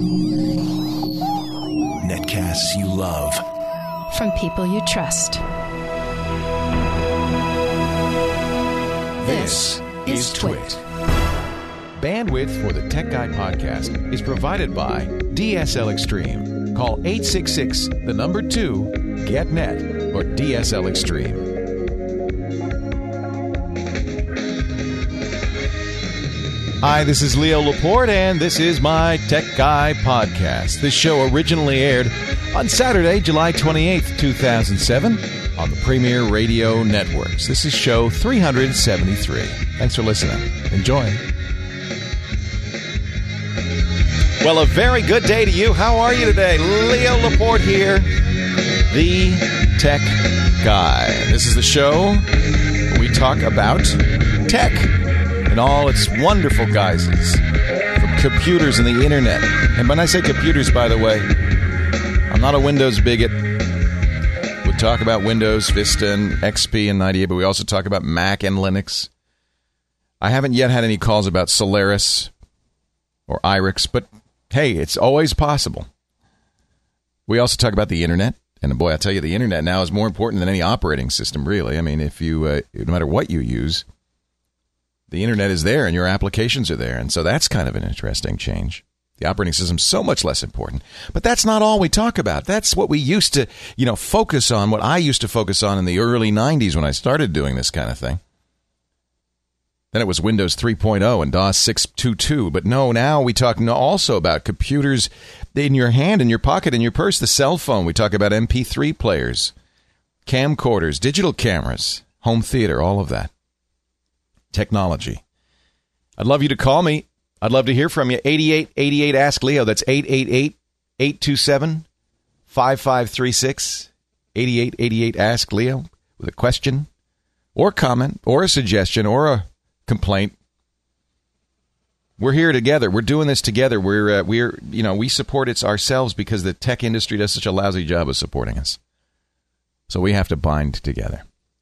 Netcasts you love. From people you trust. This is Twit. Bandwidth for the Tech Guy podcast is provided by DSL Extreme. Call 866-2-GET-NET or DSL Extreme. Hi, this is Leo Laporte, and this is my Tech Guy podcast. This show originally aired on Saturday, July 28th, 2007, on the Premier Radio Networks. This is show 373. Thanks for listening. Enjoy. Well, a very good day to you. How are you today? Leo Laporte here, the Tech Guy. This is the show where we talk about tech and all its wonderful guises, from computers and the internet. And when I say computers, by the way, I'm not a Windows bigot. We talk about Windows, Vista, and XP and 98, but we also talk about Mac and Linux. I haven't yet had any calls about Solaris or IRIX, but hey, it's always possible. We also talk about the internet, and boy, I tell you, the internet now is more important than any operating system, really. I mean, if you, no matter what you use, the internet is there and your applications are there, and so that's kind of an interesting change. The operating system's so much less important. But that's not all we talk about. That's what we used to, focus on, what I used to focus on in the early 90s when I started doing this kind of thing. Then it was Windows 3.0 and DOS 6.2.2. But no, now we talk also about computers in your hand, in your pocket, in your purse, the cell phone. We talk about MP3 players, camcorders, digital cameras, home theater, all of that. Technology. I'd love you to call me. I'd love to hear from you. 8888 Ask Leo. That's 888-827-5536. 8888 Ask Leo with a question or comment or a suggestion or a complaint. We're here together. We're doing this together. We support it ourselves because the tech industry does such a lousy job of supporting us. So we have to bind together.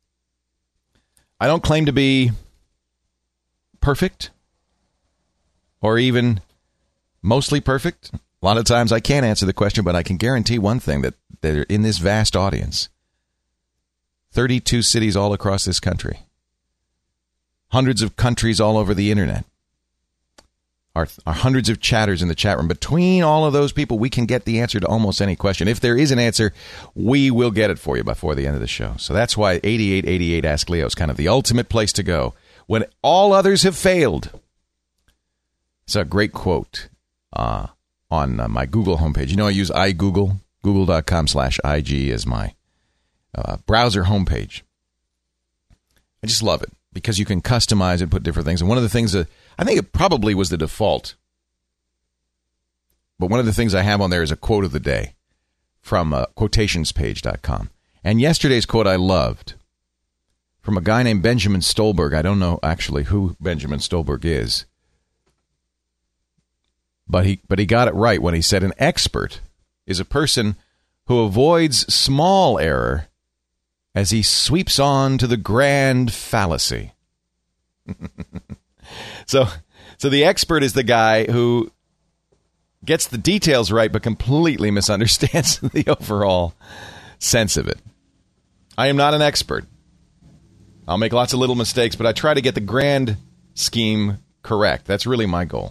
I don't claim to be perfect or even mostly perfect. A lot of times I can't answer the question, but I can guarantee one thing, that they're in this vast audience. 32 cities all across this country. Hundreds of countries all over the internet. Our hundreds of chatters in the chat room. Between all of those people, we can get the answer to almost any question. If there is an answer, we will get it for you before the end of the show. So that's why 8888 Ask Leo is kind of the ultimate place to go when all others have failed. It's a great quote on my Google homepage. I use iGoogle, google.com/IG as my browser homepage. I just love it because you can customize and put different things. And one of the things that I think it probably was the default, but one of the things I have on there is a quote of the day from quotationspage.com. And yesterday's quote I loved, from a guy named Benjamin Stolberg. I don't know actually who Benjamin Stolberg is, but he got it right when he said an expert is a person who avoids small error as he sweeps on to the grand fallacy. So the expert is the guy who gets the details right but completely misunderstands the overall sense of it. I am not an expert. I'll make lots of little mistakes, but I try to get the grand scheme correct. That's really my goal.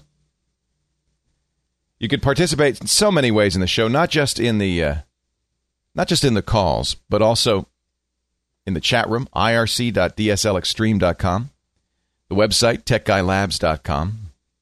You could participate in so many ways in the show, not just in the calls, but also in the chat room, irc.dslextreme.com, the website, techguylabs.com,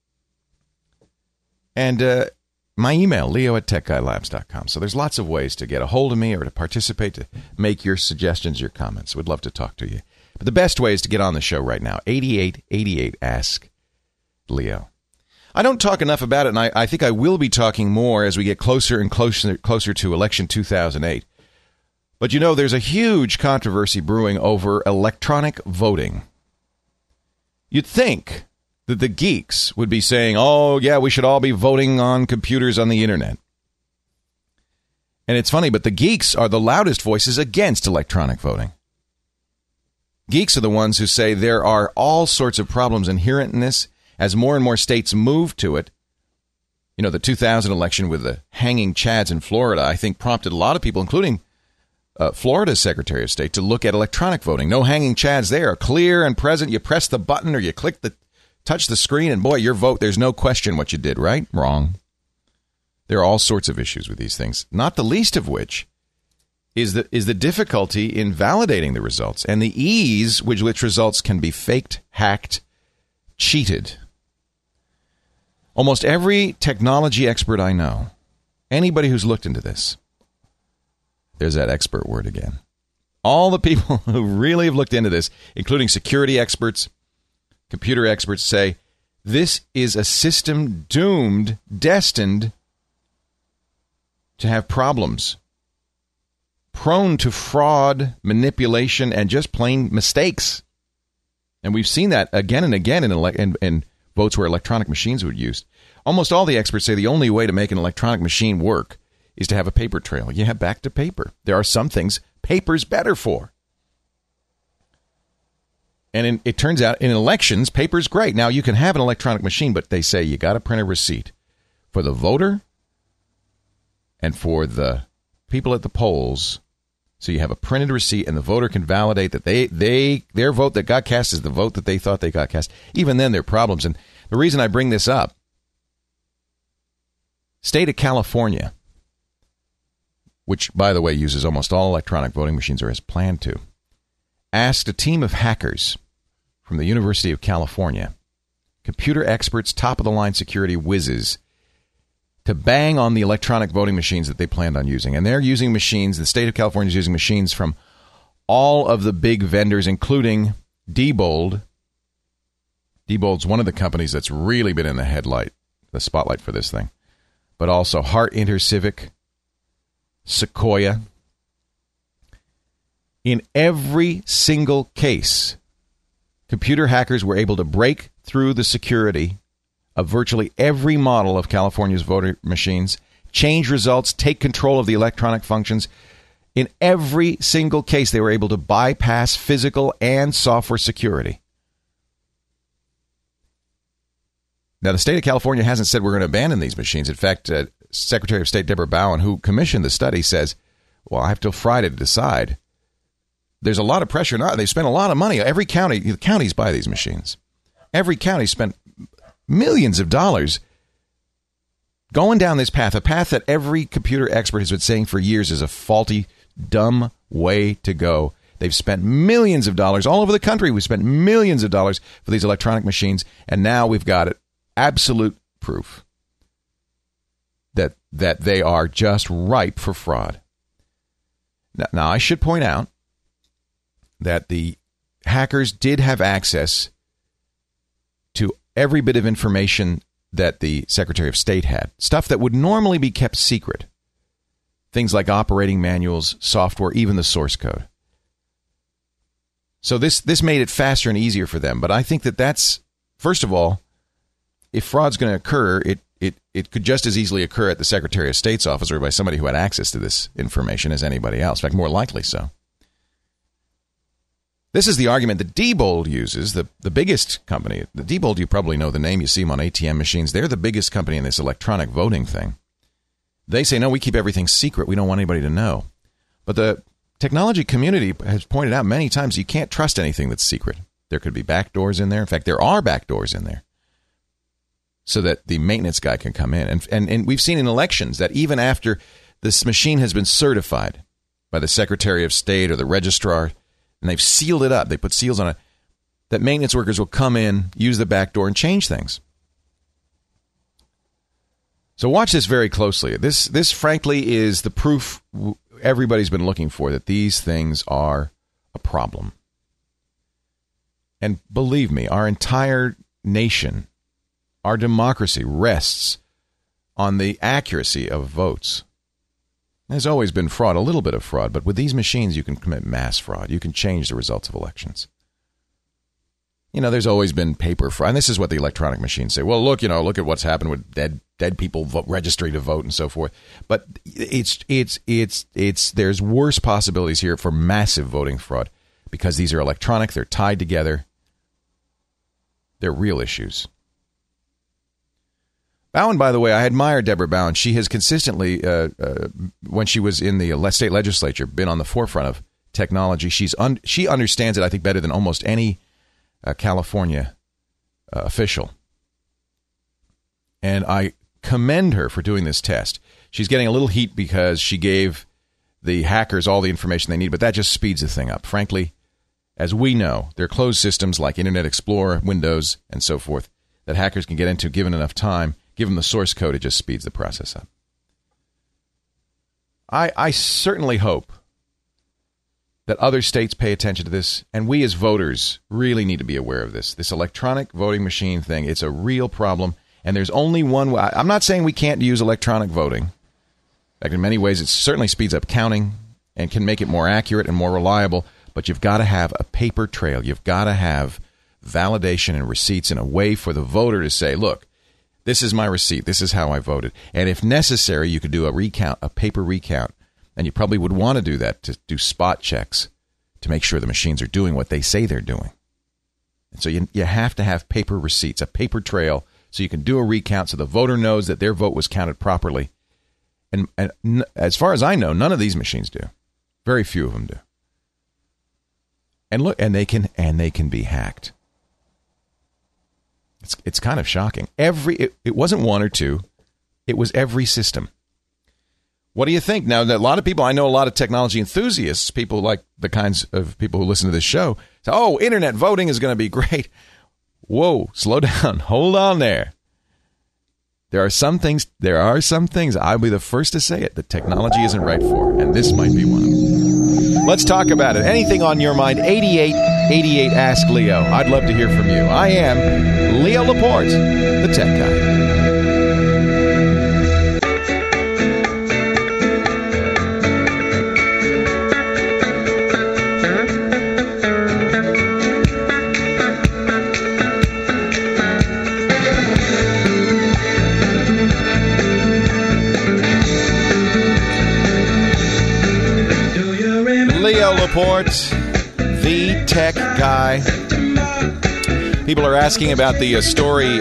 and my email, leo@techguylabs.com. So there's lots of ways to get a hold of me or to participate, to make your suggestions, your comments. We'd love to talk to you. But the best way is to get on the show right now, 8888 Ask Leo. I don't talk enough about it, and I think I will be talking more as we get closer and closer to election 2008. But there's a huge controversy brewing over electronic voting. You'd think that the geeks would be saying, oh, yeah, we should all be voting on computers on the internet. And it's funny, but the geeks are the loudest voices against electronic voting. Geeks are the ones who say there are all sorts of problems inherent in this as more and more states move to it. You know, the 2000 election with the hanging chads in Florida, I think prompted a lot of people, including Florida's Secretary of State, to look at electronic voting. No hanging chads there. Clear and present. You press the button or you touch the screen, and boy, your vote, there's no question what you did, right? Wrong. There are all sorts of issues with these things, not the least of which is the difficulty in validating the results and the ease with which results can be faked, hacked, cheated. Almost every technology expert I know, anybody who's looked into this, there's that expert word again. All the people who really have looked into this, including security experts, computer experts, say this is a system doomed, destined to have problems, prone to fraud, manipulation, and just plain mistakes. And we've seen that again and again in votes where electronic machines were used. Almost all the experts say the only way to make an electronic machine work is to have a paper trail. Yeah, back to paper. There are some things paper's better for. And it turns out in elections, paper's great. Now, you can have an electronic machine, but they say you got to print a receipt for the voter and for the people at the polls. So you have a printed receipt, and the voter can validate that their vote that got cast is the vote that they thought they got cast. Even then, there are problems. And the reason I bring this up, state of California, which, by the way, uses almost all electronic voting machines or has planned to, asked a team of hackers from the University of California, computer experts, top-of-the-line security whizzes, to bang on the electronic voting machines that they planned on using. And they're using machines, the state of California is using machines from all of the big vendors, including Diebold. Diebold's one of the companies that's really been in the spotlight for this thing. But also Hart InterCivic, Sequoia. In every single case, computer hackers were able to break through the security of virtually every model of California's voter machines, change results, take control of the electronic functions. In every single case, they were able to bypass physical and software security. Now, the state of California hasn't said we're going to abandon these machines. In fact, Secretary of State Deborah Bowen, who commissioned the study, says, well, I have till Friday to decide. There's a lot of pressure. They've spent a lot of money. Every county, the counties buy these machines. Every county spent millions of dollars going down this path, a path that every computer expert has been saying for years is a faulty, dumb way to go. They've spent millions of dollars all over the country. We've spent millions of dollars for these electronic machines, and now we've got it. Absolute proof that they are just ripe for fraud. Now, I should point out that the hackers did have access to every bit of information that the Secretary of State had. Stuff that would normally be kept secret. Things like operating manuals, software, even the source code. So this made it faster and easier for them. But I think that's, first of all, if fraud's going to occur, it could just as easily occur at the Secretary of State's office or by somebody who had access to this information as anybody else. In fact, more likely so. This is the argument that Diebold uses, the biggest company. The Diebold, you probably know the name. You see them on ATM machines. They're the biggest company in this electronic voting thing. They say, no, we keep everything secret. We don't want anybody to know. But the technology community has pointed out many times you can't trust anything that's secret. There could be backdoors in there. In fact, there are backdoors in there so that the maintenance guy can come in. And we've seen in elections that even after this machine has been certified by the Secretary of State or the registrar, and they've sealed it up, they put seals on it, that maintenance workers will come in, use the back door, and change things. So watch this very closely. This frankly, is the proof everybody's been looking for, that these things are a problem. And believe me, our entire nation, our democracy rests on the accuracy of votes. There's always been fraud, a little bit of fraud, but with these machines, you can commit mass fraud. You can change the results of elections. You know, there's always been paper fraud. And this is what the electronic machines say. Well, look at what's happened with dead people registering to vote and so forth. But there's worse possibilities here for massive voting fraud because these are electronic. They're tied together. They're real issues. Bowen, by the way, I admire Deborah Bowen. She has consistently, when she was in the state legislature, been on the forefront of technology. She understands it, I think, better than almost any California official. And I commend her for doing this test. She's getting a little heat because she gave the hackers all the information they need, but that just speeds the thing up. Frankly, as we know, there are closed systems like Internet Explorer, Windows, and so forth that hackers can get into given enough time. Give them the source code, it just speeds the process up. I certainly hope that other states pay attention to this, and we as voters really need to be aware of this. This electronic voting machine thing, it's a real problem, and there's only one way. I'm not saying we can't use electronic voting. In many ways, it certainly speeds up counting and can make it more accurate and more reliable, but you've got to have a paper trail. You've got to have validation and receipts in a way for the voter to say, look, this is my receipt. This is how I voted. And if necessary, you could do a recount, a paper recount, and you probably would want to do that to do spot checks to make sure the machines are doing what they say they're doing. And so you have to have paper receipts, a paper trail, so you can do a recount so the voter knows that their vote was counted properly. And as far as I know, none of these machines do. Very few of them do. And look, and they can be hacked. It's kind of shocking. It wasn't one or two. It was every system. What do you think? Now, a lot of people, I know a lot of technology enthusiasts, people like the kinds of people who listen to this show, say, oh, internet voting is going to be great. Whoa, slow down. Hold on there. There are some things, I'll be the first to say it, that technology isn't right for, and this might be one of them. Let's talk about it. Anything on your mind, 8888 Ask Leo. I'd love to hear from you. I am Leo Laporte, the Tech Guy. Leo Laporte, the Tech Guy. People are asking about the story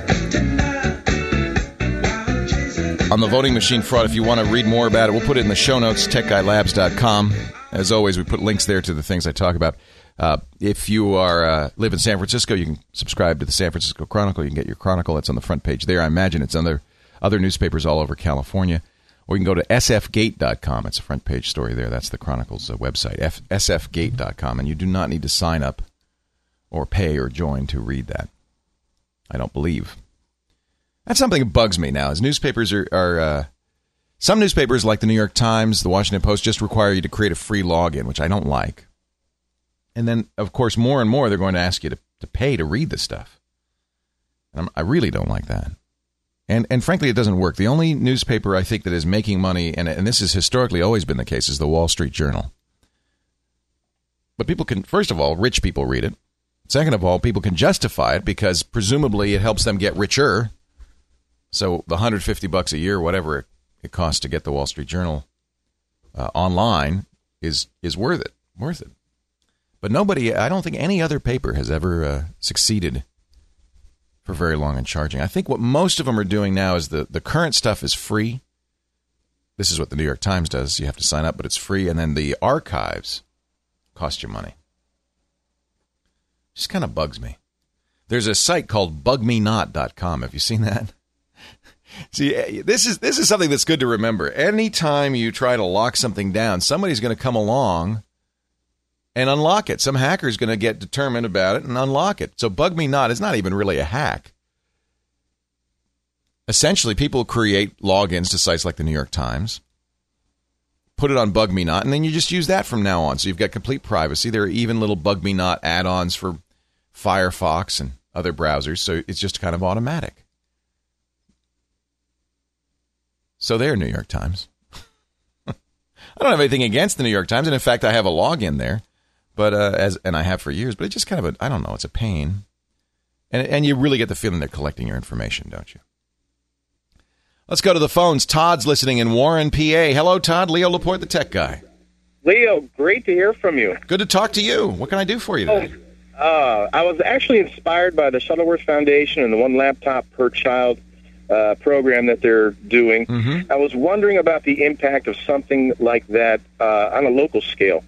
on the voting machine fraud. If you want to read more about it, we'll put it in the show notes, techguylabs.com. As always, we put links there to the things I talk about. If you live in San Francisco, you can subscribe to the San Francisco Chronicle. You can get your Chronicle. It's on the front page there. I imagine it's on other newspapers all over California. Or you can go to sfgate.com. It's a front page story there. That's the Chronicle's website, sfgate.com. And you do not need to sign up or pay or join to read that. I don't believe. That's something that bugs me now. As newspapers are some newspapers like the New York Times, the Washington Post, just require you to create a free login, which I don't like. And then, of course, more and more they're going to ask you to pay to read the stuff. And I really don't like that. And frankly, it doesn't work. The only newspaper I think that is making money, and this has historically always been the case, is the Wall Street Journal. But people can, first of all, rich people read it. Second of all, people can justify it because presumably it helps them get richer. So the $150 a year, whatever it costs to get the Wall Street Journal online, is worth it. But nobody, I don't think any other paper has ever succeeded for very long in charging. I think what most of them are doing now is the current stuff is free. This is what the New York Times does. You have to sign up, but it's free. And then the archives cost you money. Just kind of bugs me. There's a site called bugmenot.com. Have you seen that? See, this is something that's good to remember. Anytime you try to lock something down, somebody's going to come along and unlock it. Some hacker's going to get determined about it and unlock it. So Bug Me Not is not even really a hack. Essentially, people create logins to sites like the New York Times, put it on Bug Me Not, and then you just use that from now on. So you've got complete privacy. There are even little Bug Me Not add-ons for Firefox and other browsers, so it's just kind of automatic. So there, New York Times. I don't have anything against the New York Times, and in fact, I have a login there. But and I have for years, but it's just kind of I don't know, it's a pain. And you really get the feeling they're collecting your information, don't you? Let's go to the phones. Todd's listening in Warren, PA. Hello, Todd. Leo Laporte, the Tech Guy. Leo, great to hear from you. Good to talk to you. What can I do for you today? I was actually inspired by the Shuttleworth Foundation and the one laptop per child. program that they're doing. I was wondering about the impact of something like that on a local scale.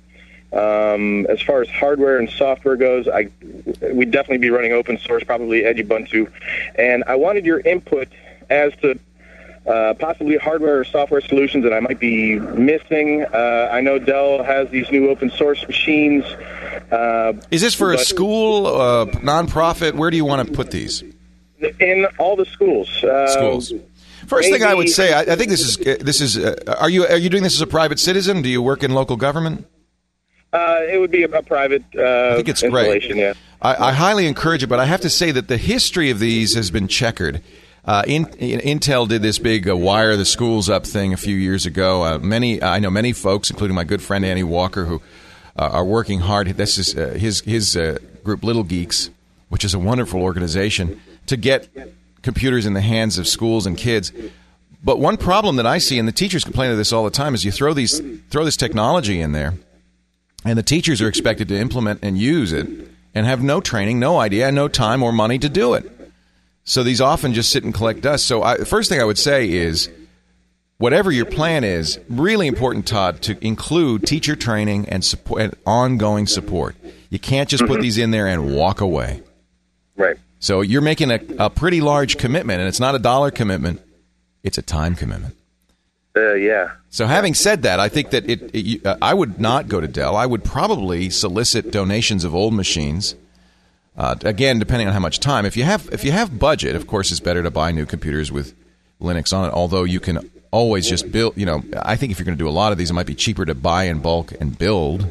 As far as hardware and software goes, we'd definitely be running open source, probably Edubuntu. And I wanted your input as to possibly hardware or software solutions that I might be missing. I know Dell has these new open source machines. Is this for a school, nonprofit? Where do you want to put these? In all the schools. Schools. First thing I would say, I think this is. Are you doing this as a private citizen? Do you work in local government? It would be a private I think it's installation. Great. Yeah. I highly encourage it, but I have to say that the history of these has been checkered. Intel did this big wire the schools up thing a few years ago. I know many folks, including my good friend Annie Walker, who are working hard. This is his group, Little Geeks, which is a wonderful organization, to get computers in the hands of schools and kids. But one problem that I see, and the teachers complain of this all the time, is you throw this technology in there, and the teachers are expected to implement and use it and have no training, no idea, no time or money to do it. So these often just sit and collect dust. So the first thing I would say is, whatever your plan is, really important, Todd, to include teacher training and support, and ongoing support. You can't just put these in there and walk away. Right. So you're making a pretty large commitment, and it's not a dollar commitment. It's a time commitment. Yeah. So having said that, I think that I would not go to Dell. I would probably solicit donations of old machines. Again, depending on how much time. If you have budget, of course, it's better to buy new computers with Linux on it. Although you can always just build. I think if you're going to do a lot of these, it might be cheaper to buy in bulk and build,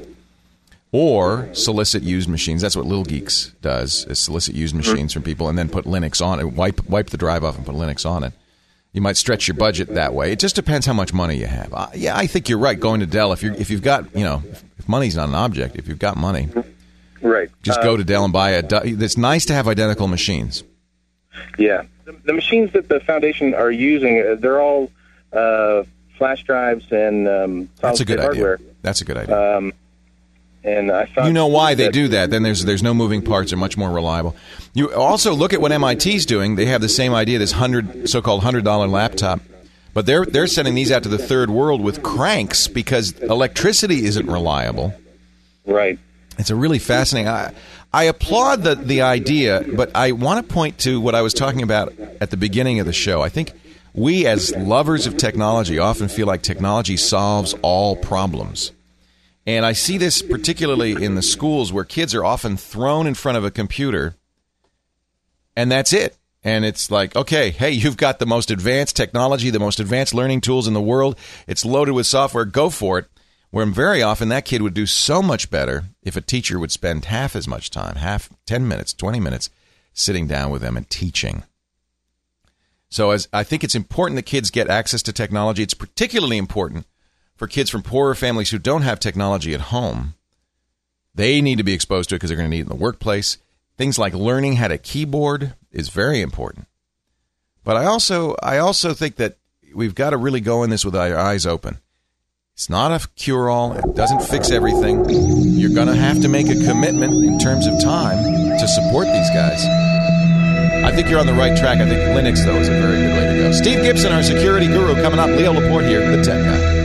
or solicit used machines. That's what Little Geeks does: is solicit used machines from people and then put Linux on it. Wipe the drive off and put Linux on it. You might stretch your budget that way. It just depends how much money you have. I think you're right. Going to Dell, if you've got, if money's not an object, if you've got money. Right. Just go to Dell and buy it's nice to have identical machines. Yeah. The machines that the Foundation are using, they're all flash drives and solid-state hardware. Idea. That's a good idea. And I thought, you know why they do that? Then there's no moving parts. They're much more reliable. You also look at what MIT's doing. They have the same idea, this so-called $100 laptop. But they're sending these out to the third world with cranks because electricity isn't reliable. Right. It's a really fascinating. I applaud the idea, but I want to point to what I was talking about at the beginning of the show. I think we, as lovers of technology, often feel like technology solves all problems. And I see this particularly in the schools where kids are often thrown in front of a computer, and that's it. And it's like, okay, hey, you've got the most advanced technology, the most advanced learning tools in the world. It's loaded with software. Go for it. Where very often that kid would do so much better if a teacher would spend half as much time, 10 minutes, 20 minutes, sitting down with them and teaching. So I think it's important that kids get access to technology. It's particularly important for kids from poorer families who don't have technology at home. They need to be exposed to it because they're going to need it in the workplace. Things like learning how to keyboard is very important. But I also think that we've got to really go in this with our eyes open. It's not a cure-all. It doesn't fix everything. You're going to have to make a commitment in terms of time to support these guys. I think you're on the right track. I think Linux, though, is a very good way to go. Steve Gibson, our security guru, coming up. Leo Laporte here, the Tech Guy.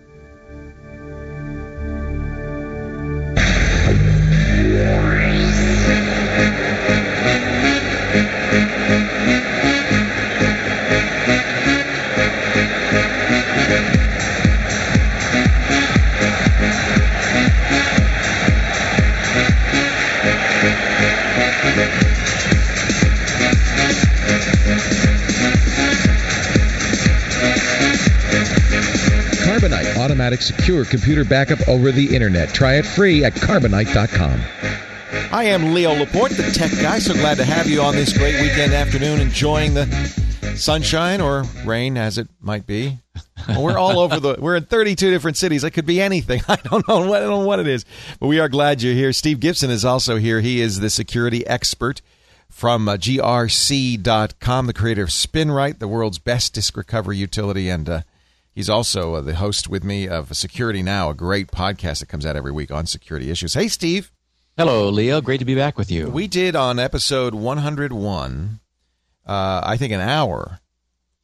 Carbonite, automatic secure computer backup over the internet. Try it free at Carbonite.com. I am Leo Laporte, the Tech Guy. So glad to have you on this great weekend afternoon, enjoying the sunshine or rain, as it might be. We're all over we're in 32 different cities. It could be anything. I don't know what it is. But we are glad you're here. Steve Gibson is also here. He is the security expert from GRC.com, the creator of SpinRite, the world's best disk recovery utility. And he's also the host with me of Security Now, a great podcast that comes out every week on security issues. Hey, Steve. Hello, Leo. Great to be back with you. We did on episode 101, I think an hour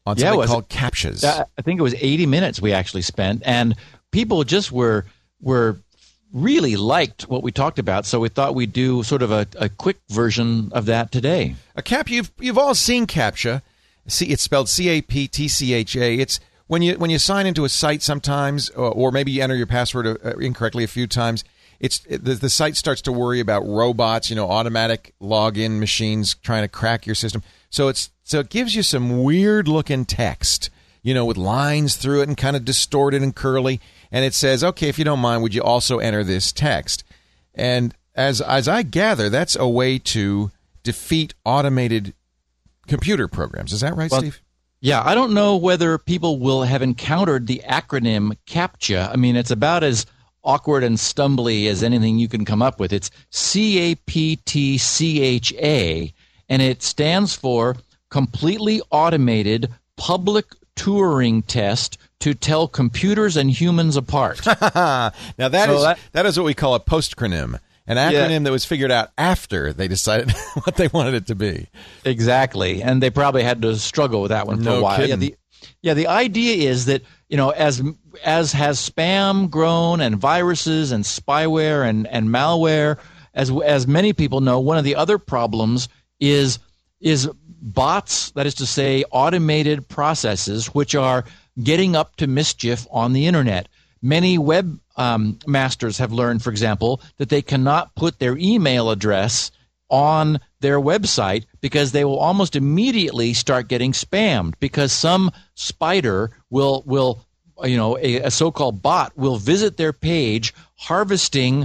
on something called CAPTCHAs. I think it was 80 minutes we actually spent, and people just were really liked what we talked about, so we thought we'd do sort of a quick version of that today. A CAPTCHA, you've all seen CAPTCHA. It's spelled CAPTCHA. It's when you sign into a site sometimes, or maybe you enter your password incorrectly a few times. The site starts to worry about robots, automatic login machines trying to crack your system. So it gives you some weird looking text, with lines through it and kind of distorted and curly. And it says, okay, if you don't mind, would you also enter this text? And as I gather, that's a way to defeat automated computer programs. Is that right, Steve? Yeah, I don't know whether people will have encountered the acronym CAPTCHA. I mean, it's about as awkward and stumbly as anything you can come up with. It's CAPTCHA, and it stands for Completely Automated Public Turing Test to Tell Computers and Humans Apart. Now that is what we call a postcronym, an acronym that was figured out after they decided what they wanted it to be. Exactly, and they probably had to struggle with that one for a while. Kidding. The idea is that as has spam grown and viruses and spyware and malware, as many people know, one of the other problems is bots, that is to say, automated processes which are getting up to mischief on the internet. Many web masters have learned, for example, that they cannot put their email address on their website because they will almost immediately start getting spammed because some spider will a so-called bot will visit their page harvesting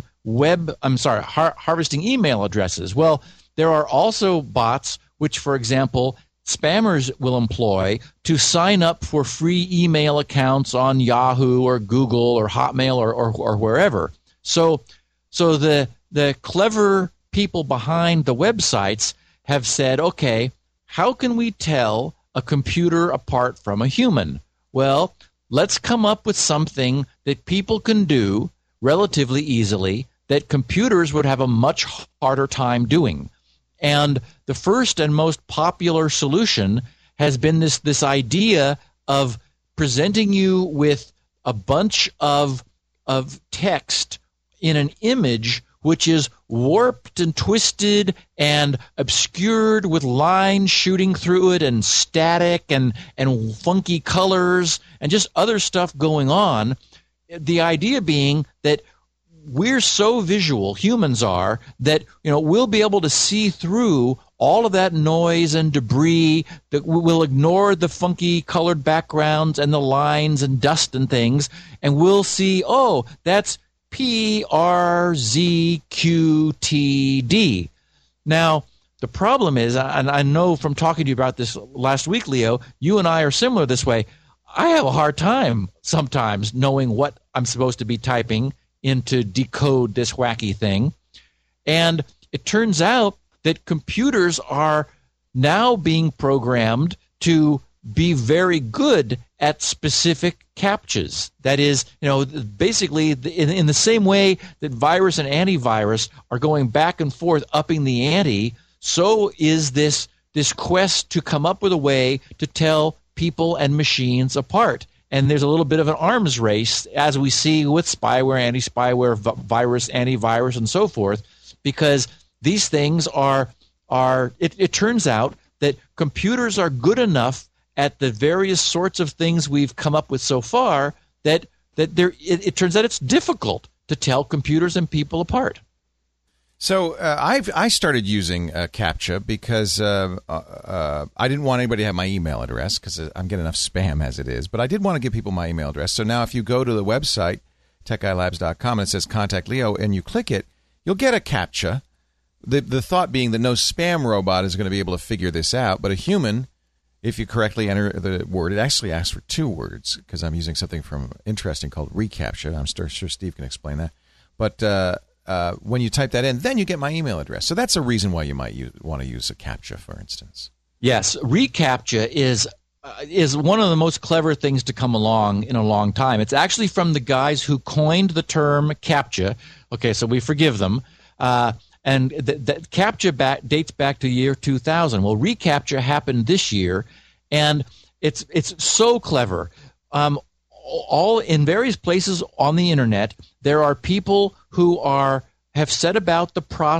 email addresses. Well, there are also bots which, for example, spammers will employ to sign up for free email accounts on Yahoo or Google or Hotmail or wherever. So the clever people behind the websites have said, okay, how can we tell a computer apart from a human? Well, let's come up with something that people can do relatively easily that computers would have a much harder time doing. And the first and most popular solution has been this idea of presenting you with a bunch of text in an image which is warped and twisted and obscured with lines shooting through it and static and funky colors and just other stuff going on. The idea being that we're so visual, humans are, that we'll be able to see through all of that noise and debris, that we'll ignore the funky colored backgrounds and the lines and dust and things, and we'll see, oh, that's PRZQTD. Now, the problem is, and I know from talking to you about this last week, Leo, you and I are similar this way. I have a hard time sometimes knowing what I'm supposed to be typing in to decode this wacky thing. And it turns out that computers are now being programmed to be very good at specific CAPTCHAs. That is, basically in the same way that virus and antivirus are going back and forth upping the ante, so is this quest to come up with a way to tell people and machines apart. And there's a little bit of an arms race, as we see with spyware, anti-spyware, virus, antivirus, and so forth, because these things it turns out that computers are good enough at the various sorts of things we've come up with so far that it turns out it's difficult to tell computers and people apart. So I started using CAPTCHA because I didn't want anybody to have my email address because I'm getting enough spam as it is. But I did want to give people my email address. So now if you go to the website, techguylabs.com, and it says Contact Leo, and you click it, you'll get a CAPTCHA. The thought being that no spam robot is going to be able to figure this out. But a human, if you correctly enter the word, it actually asks for 2 words because I'm using something from interesting called reCAPTCHA. I'm sure Steve can explain that. But when you type that in, then you get my email address. So that's a reason why you might want to use a CAPTCHA, for instance. Yes, reCAPTCHA is one of the most clever things to come along in a long time. It's actually from the guys who coined the term CAPTCHA. Okay, so we forgive them. And the CAPTCHA dates back to the year 2000. Well, reCAPTCHA happened this year, and It's so clever. All in various places on the internet, there are people who have set about the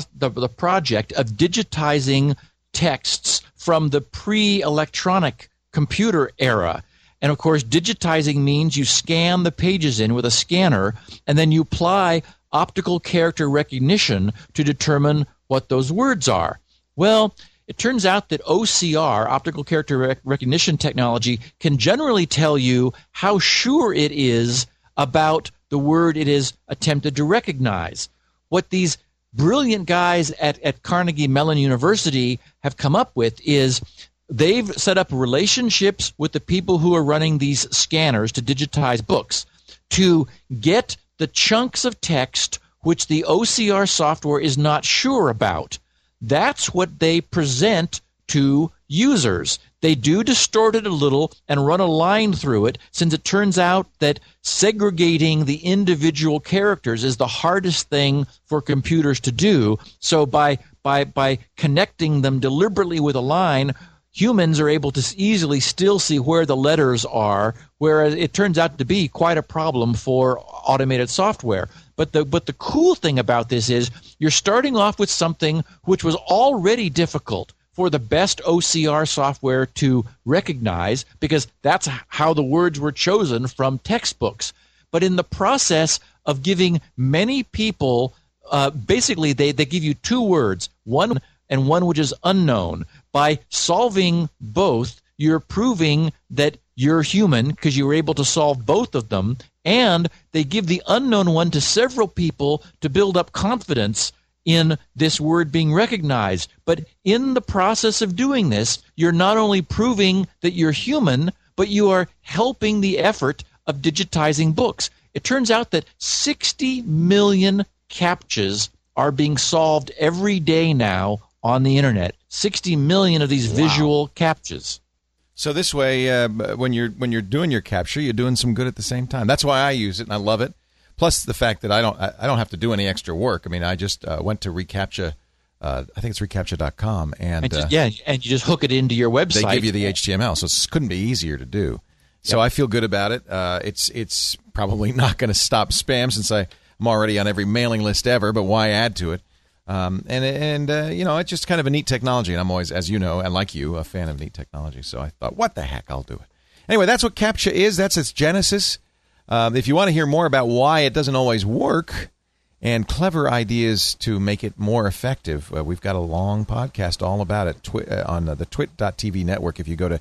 project of digitizing texts from the pre-electronic computer era. And of course, digitizing means you scan the pages in with a scanner, and then you apply optical character recognition to determine what those words are. Well, it turns out that OCR, optical character recognition technology, can generally tell you how sure it is about the word it is attempted to recognize. What these brilliant guys at Carnegie Mellon University have come up with is they've set up relationships with the people who are running these scanners to digitize books to get the chunks of text which the OCR software is not sure about. That's what they present to users. They do distort it a little and run a line through it, since it turns out that segregating the individual characters is the hardest thing for computers to do. So by connecting them deliberately with a line, humans are able to easily still see where the letters are, whereas it turns out to be quite a problem for automated software. But the cool thing about this is you're starting off with something which was already difficult for the best OCR software to recognize, because that's how the words were chosen from textbooks. But in the process of giving many people, basically they give you two words, one and one which is unknown. By solving both, you're proving that you're human because you were able to solve both of them, and they give the unknown one to several people to build up confidence in this word being recognized. But in the process of doing this, you're not only proving that you're human, but you are helping the effort of digitizing books. It turns out that 60 million CAPTCHAs are being solved every day now on the internet. 60 million of these visual CAPTCHAs. So this way, when you're doing your capture, you're doing some good at the same time. That's why I use it, and I love it. Plus the fact that I don't have to do any extra work. I mean, I just went to reCAPTCHA. I think it's reCAPTCHA.com, and you just hook it into your website. They give you the HTML, so it couldn't be easier to do. So I feel good about it. It's probably not going to stop spam, since I'm already on every mailing list ever. But why add to it? It's just kind of a neat technology, and I'm always, as you know, and like you, a fan of neat technology. So I thought, what the heck, I'll do it. Anyway, that's what CAPTCHA is. That's its genesis. If you want to hear more about why it doesn't always work and clever ideas to make it more effective, we've got a long podcast all about it on the twit.tv network. If you go to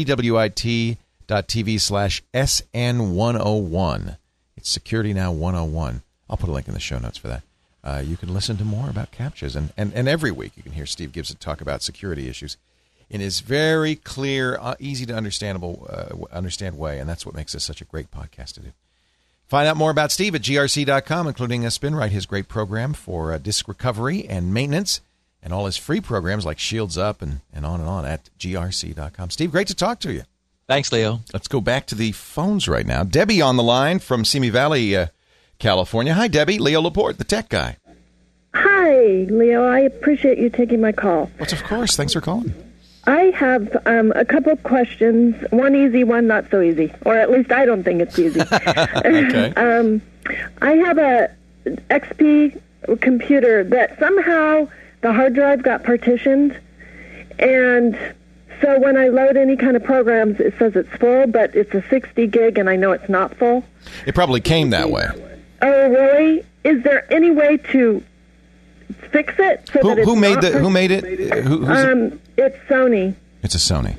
twit.tv/SN101, it's Security Now 101. I'll put a link in the show notes for that. You can listen to more about CAPTCHAs, and every week you can hear Steve Gibson talk about security issues in his very clear, easy to understand way, and that's what makes this such a great podcast to do. Find out more about Steve at grc.com, including SpinRite, his great program for disk recovery and maintenance, and all his free programs like Shields Up and on at grc.com. Steve, great to talk to you. Thanks, Leo. Let's go back to the phones right now. Debbie on the line from Simi Valley, California. Hi, Debbie. Leo Laporte, the tech guy. Hi, Leo. I appreciate you taking my call. Well, of course. Thanks for calling. I have a couple of questions. One easy, one not so easy. Or at least I don't think it's easy. Okay. I have a XP computer that somehow the hard drive got partitioned. And so when I load any kind of programs, it says it's full, but it's a 60 gig, and I know it's not full. It probably came that way. Oh, really? Is there any way to fix it so that it's who made it? It's Sony. It's a Sony.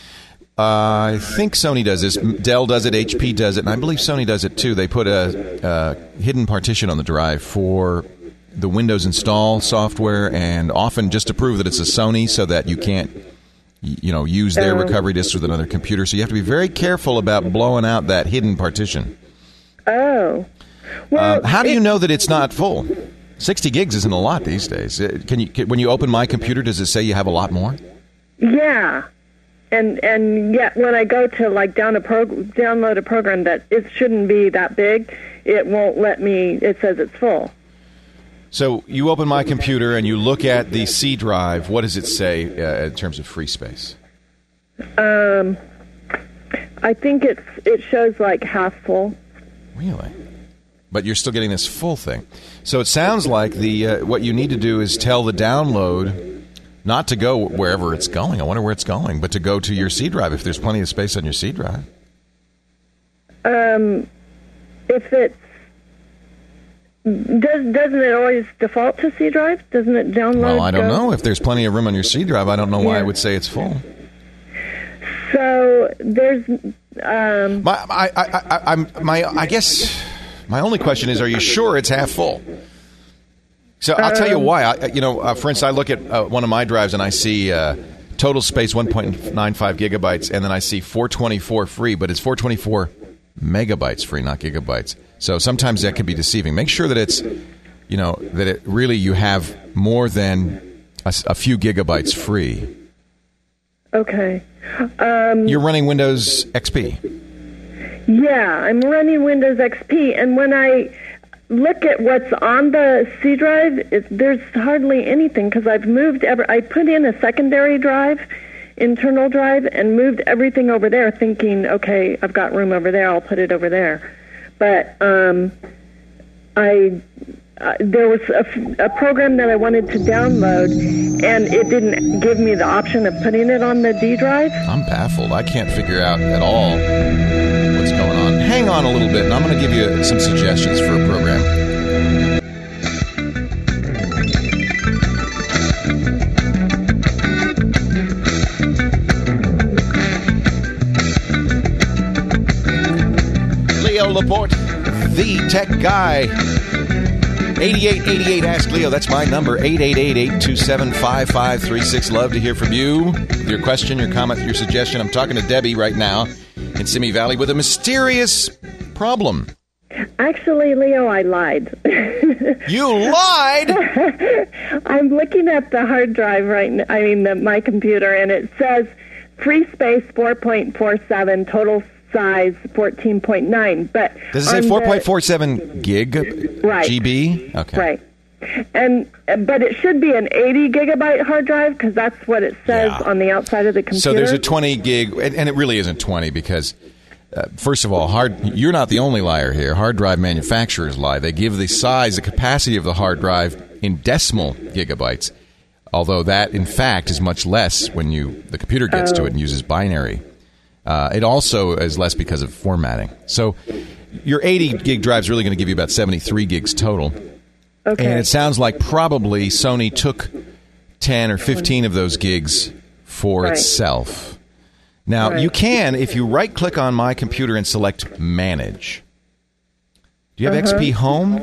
I think Sony does this. Dell does it. HP does it, and I believe Sony does it too. They put a hidden partition on the drive for the Windows install software, and often just to prove that it's a Sony, so that you can't, use their recovery disk with another computer. So you have to be very careful about blowing out that hidden partition. Oh. Well, how do you know that it's not full? 60 gigs isn't a lot these days. When you open My Computer, does it say you have a lot more? Yeah. And yet when I go to download a program that it shouldn't be that big, it won't let me. It says it's full. So you open My Computer and you look at the C drive. What does it say in terms of free space? I think it shows like half full. Really? But you're still getting this full thing. So it sounds like what you need to do is tell the download not to go wherever it's going. I wonder where it's going, but to go to your C drive if there's plenty of space on your C drive. If it's doesn't it always default to C drive? Doesn't it download? Well, I don't know. If there's plenty of room on your C drive, I don't know why I would say it's full. So there's I guess my only question is, are you sure it's half full? So I'll tell you why. For instance, I look at one of my drives and I see total space 1.95 gigabytes, and then I see 424 free, but it's 424 megabytes free, not gigabytes. So sometimes that can be deceiving. Make sure that it's, that it really you have more than a few gigabytes free. Okay. You're running Windows XP. Yeah, I'm running Windows XP, and when I look at what's on the C drive, there's hardly anything because I've moved. I put in a secondary drive, internal drive, and moved everything over there, thinking, okay, I've got room over there, I'll put it over there. But there was a program that I wanted to download, and it didn't give me the option of putting it on the D drive. I'm baffled. I can't figure out at all what's going on. Hang on a little bit, and I'm going to give you some suggestions for a program. Leo Laporte, the tech guy. 8888 Ask Leo. That's my number. 888-827-5536. Love to hear from you. Your question, your comment, your suggestion. I'm talking to Debbie right now in Simi Valley with a mysterious problem. Actually, Leo, I lied. You lied? I'm looking at the hard drive right now. My computer, and it says free space 4.47, total size 14.9, but does it say 4.47 gig? Right. GB? Okay. Right. But it should be an 80 gigabyte hard drive because that's what it says on the outside of the computer. So there's a 20 gig, and it really isn't 20 because, first of all, you're not the only liar here. Hard drive manufacturers lie. They give the size, the capacity of the hard drive in decimal gigabytes, although that, in fact, is much less when the computer gets to it and uses binary. It also is less because of formatting. So your 80 gig drive is really going to give you about 73 gigs total. Okay. And it sounds like probably Sony took 10 or 15 of those gigs for itself. Now, you can, if you right-click on My Computer and select Manage. Do you have XP Home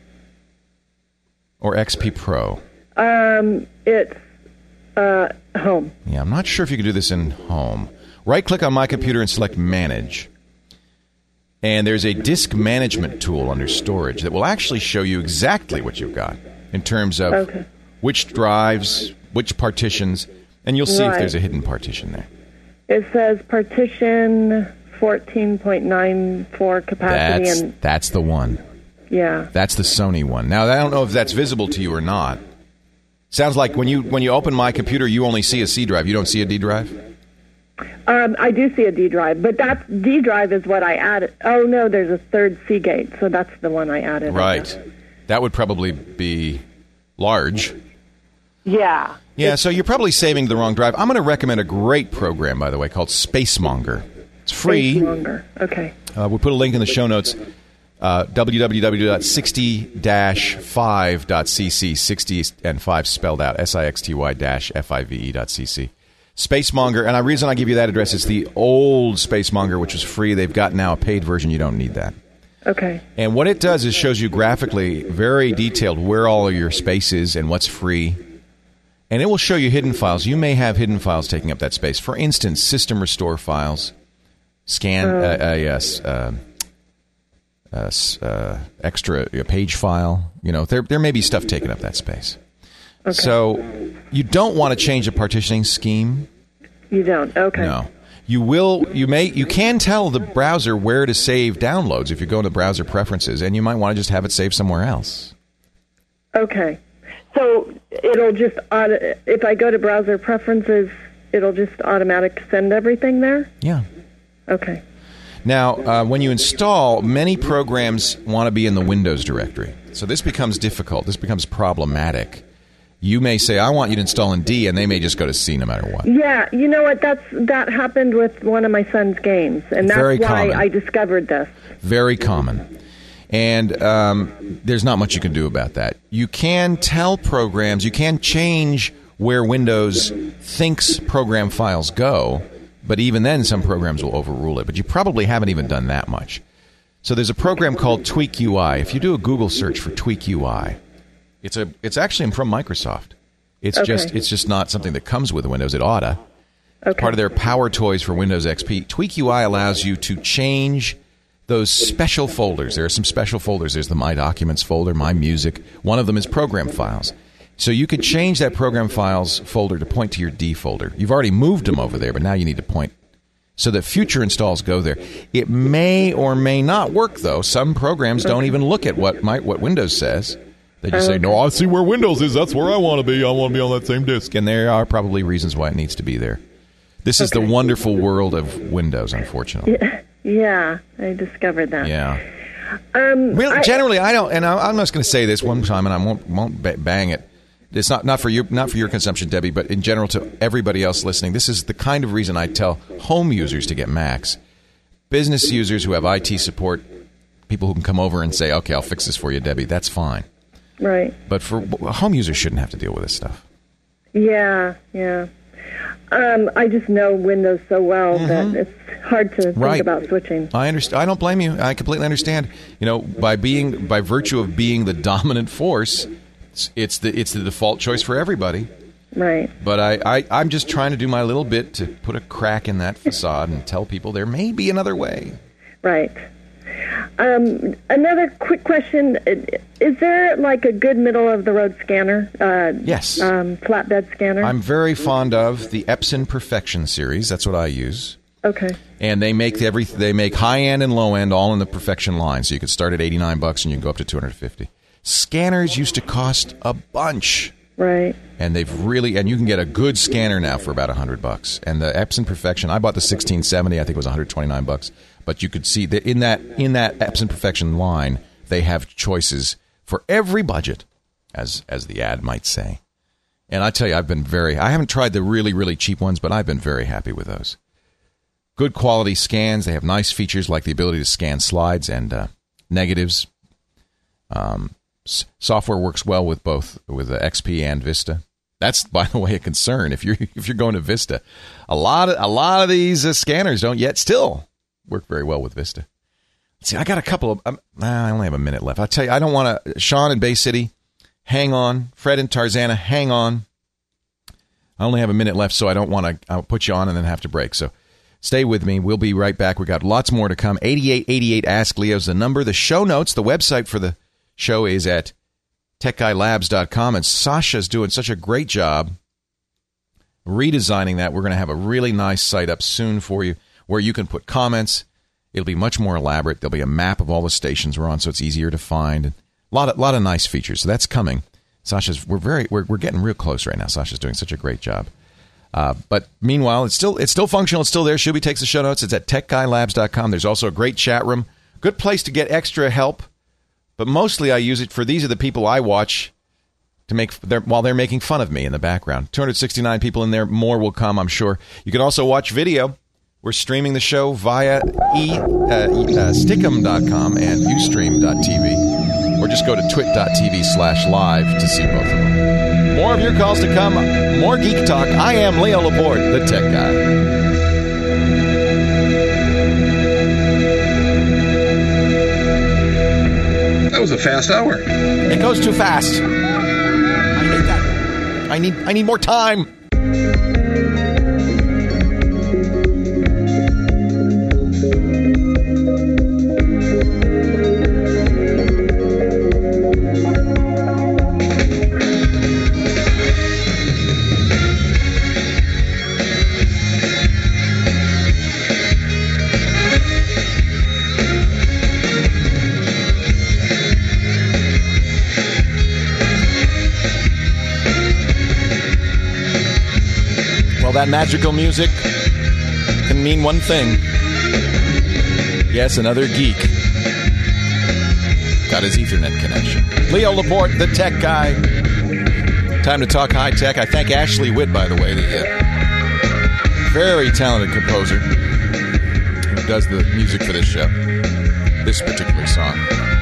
or XP Pro? It's Home. Yeah, I'm not sure if you can do this in Home. Right-click on My Computer and select Manage. And there's a disk management tool under Storage that will actually show you exactly what you've got in terms of which drives, which partitions, and you'll see if there's a hidden partition there. It says partition 14.94 capacity. That's the one. Yeah. That's the Sony one. Now, I don't know if that's visible to you or not. Sounds like when you open My Computer, you only see a C drive. You don't see a D drive? I do see a D drive, but that D drive is what I added. Oh, no, there's a third Seagate, so that's the one I added. Right. That would probably be large. Yeah. Yeah, so you're probably saving the wrong drive. I'm going to recommend a great program, by the way, called Spacemonger. It's free. Spacemonger, okay. We'll put a link in the show notes. www.60-5.cc, 60 and 5 spelled out, SIXTY-FIVE.cc. Spacemonger, and the reason I give you that address is the old Spacemonger, which was free. They've got now a paid version. You don't need that. Okay. And what it does is shows you graphically, very detailed, where all of your space is and what's free. And it will show you hidden files. You may have hidden files taking up that space. For instance, system restore files, extra page file. There may be stuff taking up that space. Okay. So you don't want to change the partitioning scheme. You don't. Okay. No. You will. You can tell the browser where to save downloads if you go into browser preferences, and you might want to just have it saved somewhere else. Okay. So it'll just if I go to browser preferences, it'll just automatically send everything there? Yeah. Okay. Now, when you install, many programs want to be in the Windows directory. So this becomes difficult. This becomes problematic. You may say, I want you to install in D, and they may just go to C no matter what. Yeah, you know what? That happened with one of my son's games, and that's Very why common. I discovered this. Very common. And there's not much you can do about that. You can tell programs, you can change where Windows thinks program files go, but even then some programs will overrule it. But you probably haven't even done that much. So there's a program called Tweak UI. If you do a Google search for Tweak UI, it's actually from Microsoft. It's just not something that comes with Windows. It oughta. Okay. Part of their Power Toys for Windows XP. Tweak UI allows you to change those special folders. There are some special folders. There's the My Documents folder, My Music. One of them is Program Files. So you could change that Program Files folder to point to your D folder. You've already moved them over there, but now you need to point so that future installs go there. It may or may not work, though. Some programs don't even look at what Windows says. They just say, no, I see where Windows is. That's where I want to be. I want to be on that same disk. And there are probably reasons why it needs to be there. This is the wonderful world of Windows, unfortunately. Yeah, I discovered that. Yeah. Really, generally, I don't, and I'm just going to say this one time, and I won't bang it. It's not for your consumption, Debbie, but in general to everybody else listening. This is the kind of reason I tell home users to get Macs. Business users who have IT support, people who can come over and say, "Okay, I'll fix this for you, Debbie." That's fine. Right. But for home users, shouldn't have to deal with this stuff. Yeah. I just know Windows so well that it's hard to think about switching. I understand. I don't blame you. I completely understand. You know, by virtue of being the dominant force, it's the default choice for everybody. Right. But I'm just trying to do my little bit to put a crack in that facade and tell people there may be another way. Right. Another quick question. Is there like a good middle-of-the-road scanner? Yes. Flatbed scanner? I'm very fond of the Epson Perfection series. That's what I use. Okay. And they make high-end and low-end all in the Perfection line. So you could start at $89 and you can go up to $250. Scanners used to cost a bunch. Right. And and you can get a good scanner now for about $100. And the Epson Perfection, I bought the 1670, I think it was $129. But you could see that in that Epson Perfection line, they have choices for every budget, as the ad might say. And I tell you, I haven't tried the really, really cheap ones, but I've been very happy with those. Good quality scans. They have nice features like the ability to scan slides and negatives. Software works well with both XP and Vista. That's, by the way, a concern if you're going to Vista. A lot of these scanners don't yet still work very well with Vista. Let's see, I got a couple of. I only have a minute left. I'll tell you, I don't want to. Sean in Bay City, hang on. Fred in Tarzana, hang on. I only have a minute left, so I don't want to. I'll put you on and then have to break. So stay with me. We'll be right back. We got lots more to come. 8888 Ask Leo's the number. The show notes, the website for the show is at techguylabs.com, and Sasha's doing such a great job redesigning that. We're going to have a really nice site up soon for you where you can put comments. It'll be much more elaborate. There'll be a map of all the stations we're on, so it's easier to find. A lot of nice features. So that's coming. Sasha's we're getting real close right now. Sasha's doing such a great job. But meanwhile, it's still functional. It's still there. Shuby takes the show notes. It's at techguylabs.com. There's also a great chat room. Good place to get extra help. But mostly I use it for these are the people I watch while they're making fun of me in the background. 269 people in there. More will come, I'm sure. You can also watch video. We're streaming the show via Stickum.com and Ustream.tv. Or just go to twit.tv/live to see both of them. More of your calls to come. More Geek Talk. I am Leo Laporte, the Tech Guy. That was a fast hour. It goes too fast. I hate that. I need more time. That magical music can mean one thing. Yes, another geek got his Ethernet connection. Leo Laporte, the tech guy. Time to talk high tech. I thank Ashley Witt, by the way, the very talented composer who does the music for this show. This particular song.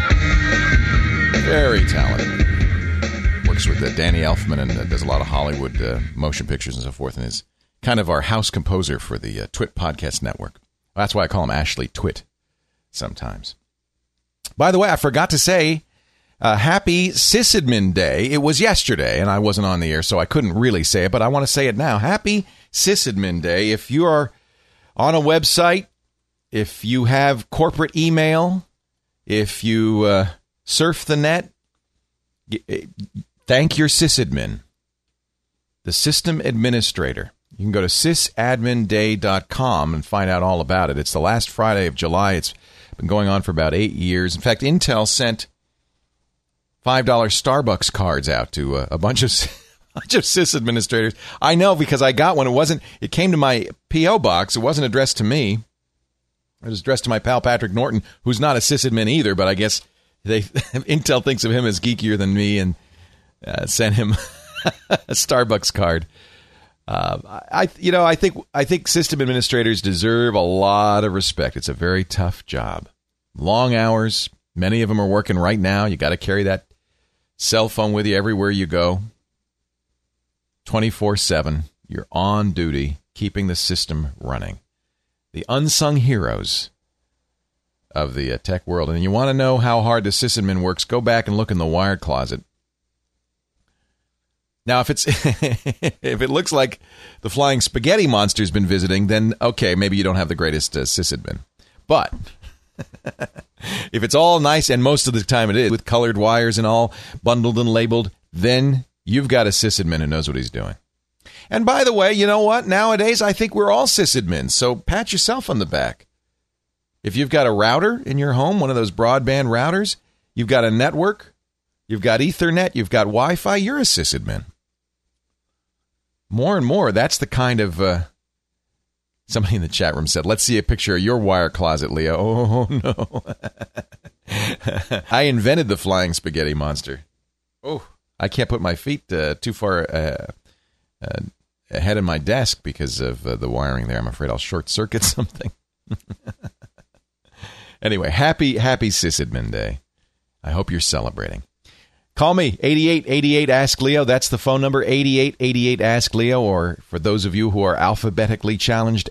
Very talented. Works with Danny Elfman and does a lot of Hollywood motion pictures and so forth, and is kind of our house composer for the Twit Podcast Network. That's why I call him Ashley Twit sometimes. By the way, I forgot to say happy Sysadmin Day. It was yesterday, and I wasn't on the air, so I couldn't really say it, but I want to say it now. Happy Sysadmin Day. If you are on a website, if you have corporate email, if you surf the net, thank your sysadmin, the system administrator. You can go to sysadminday.com and find out all about it. It's the last Friday of July. It's been going on for about 8 years. In fact, Intel sent $5 Starbucks cards out to a bunch of sys administrators. I know because I got one. It came to my P.O. box. It wasn't addressed to me. It was addressed to my pal Patrick Norton, who's not a sysadmin either, but I guess Intel thinks of him as geekier than me and sent him a Starbucks card. I think system administrators deserve a lot of respect. It's a very tough job. Long hours. Many of them are working right now. You got to carry that cell phone with you everywhere you go. 24/7. You're on duty, keeping the system running. The unsung heroes of the tech world. And you want to know how hard the sysadmin works, go back and look in the Wired closet. Now, if it looks like the flying spaghetti monster's been visiting, then okay, maybe you don't have the greatest sysadmin. But if it's all nice, and most of the time it is, with colored wires and all bundled and labeled, then you've got a sysadmin who knows what he's doing. And by the way, you know what? Nowadays, I think we're all sysadmins, so pat yourself on the back. If you've got a router in your home, one of those broadband routers, you've got a network, you've got Ethernet, you've got Wi-Fi, you're a sysadmin. More and more, that's the kind of... somebody in the chat room said, let's see a picture of your wire closet, Leo. Oh, no. I invented the flying spaghetti monster. Oh, I can't put my feet too far ahead of my desk because of the wiring there. I'm afraid I'll short-circuit something. Anyway, happy Sysadmin Day. I hope you're celebrating. Call me, 8888-ASK-LEO. That's the phone number, 8888-ASK-LEO. Or for those of you who are alphabetically challenged,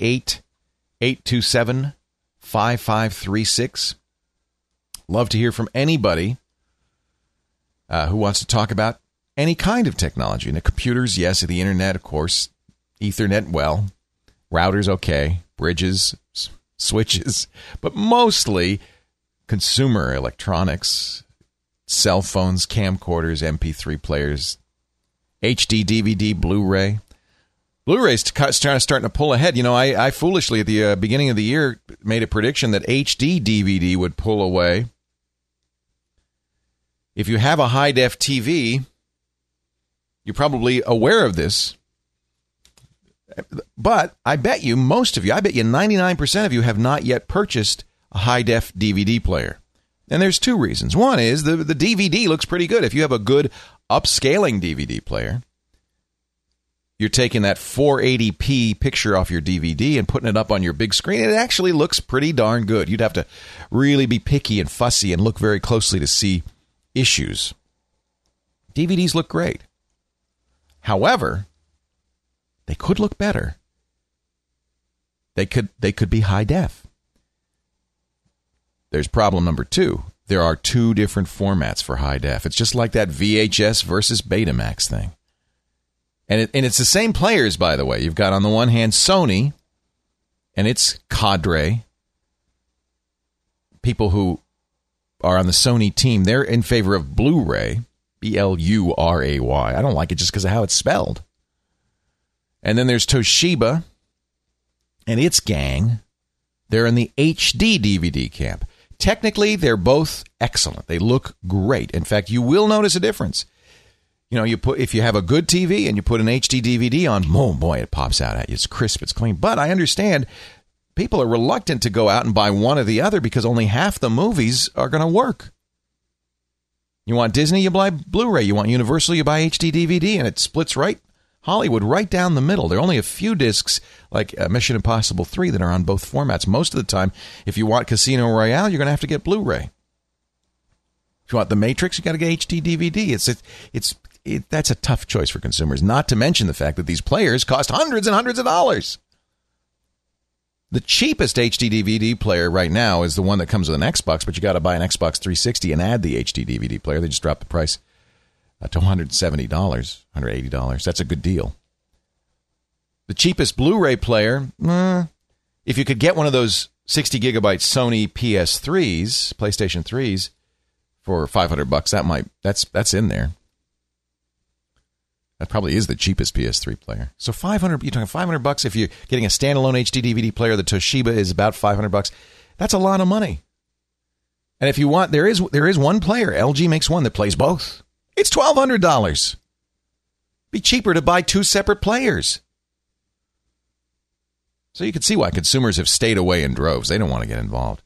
888-827-5536. Love to hear from anybody who wants to talk about any kind of technology. And the computers, yes. The internet, of course. Ethernet, well. Routers, okay. Bridges, switches. But mostly consumer electronics, cell phones, camcorders, MP3 players, HD, DVD, Blu-ray. Blu-ray's starting to pull ahead. You know, I foolishly at the beginning of the year made a prediction that HD DVD would pull away. If you have a high-def TV, you're probably aware of this. But I bet you, most of you, I bet you 99% of you have not yet purchased a high-def DVD player. And there's two reasons. One is the DVD looks pretty good. If you have a good upscaling DVD player, you're taking that 480p picture off your DVD and putting it up on your big screen. It actually looks pretty darn good. You'd have to really be picky and fussy and look very closely to see issues. DVDs look great. However, they could look better. They could be high def. There's problem number two. There are two different formats for high def. It's just like that VHS versus Betamax thing. And it's the same players, by the way. You've got on the one hand Sony and its cadre, people who are on the Sony team. They're in favor of Blu-ray, B-L-U-R-A-Y. I don't like it just because of how it's spelled. And then there's Toshiba and its gang. They're in the HD DVD camp. Technically, they're both excellent. They look great. In fact, you will notice a difference. You know, if you have a good TV and you put an HD DVD on, oh boy, it pops out at you. It's crisp, it's clean. But I understand people are reluctant to go out and buy one or the other because only half the movies are going to work. You want Disney, you buy Blu-ray. You want Universal, you buy HD DVD, and it splits Hollywood right down the middle. There are only a few discs like Mission Impossible 3 that are on both formats. Most of the time, if you want Casino Royale, you're going to have to get Blu-ray. If you want The Matrix, you got to get HD DVD. That's a tough choice for consumers, not to mention the fact that these players cost hundreds and hundreds of dollars. The cheapest HD DVD player right now is the one that comes with an Xbox, but you got to buy an Xbox 360 and add the HD DVD player. They just dropped the price to $170, $180. That's a good deal. The cheapest Blu-ray player, if you could get one of those 60 gigabyte Sony PS3s, PlayStation 3s, for $500, that's in there. That probably is the cheapest PS3 player. So $500. You're talking $500 if you're getting a standalone HD DVD player. The Toshiba is about $500. That's a lot of money. And if you want, there is one player. LG makes one that plays both. It's $1,200. Be cheaper to buy two separate players. So you can see why consumers have stayed away in droves. They don't want to get involved.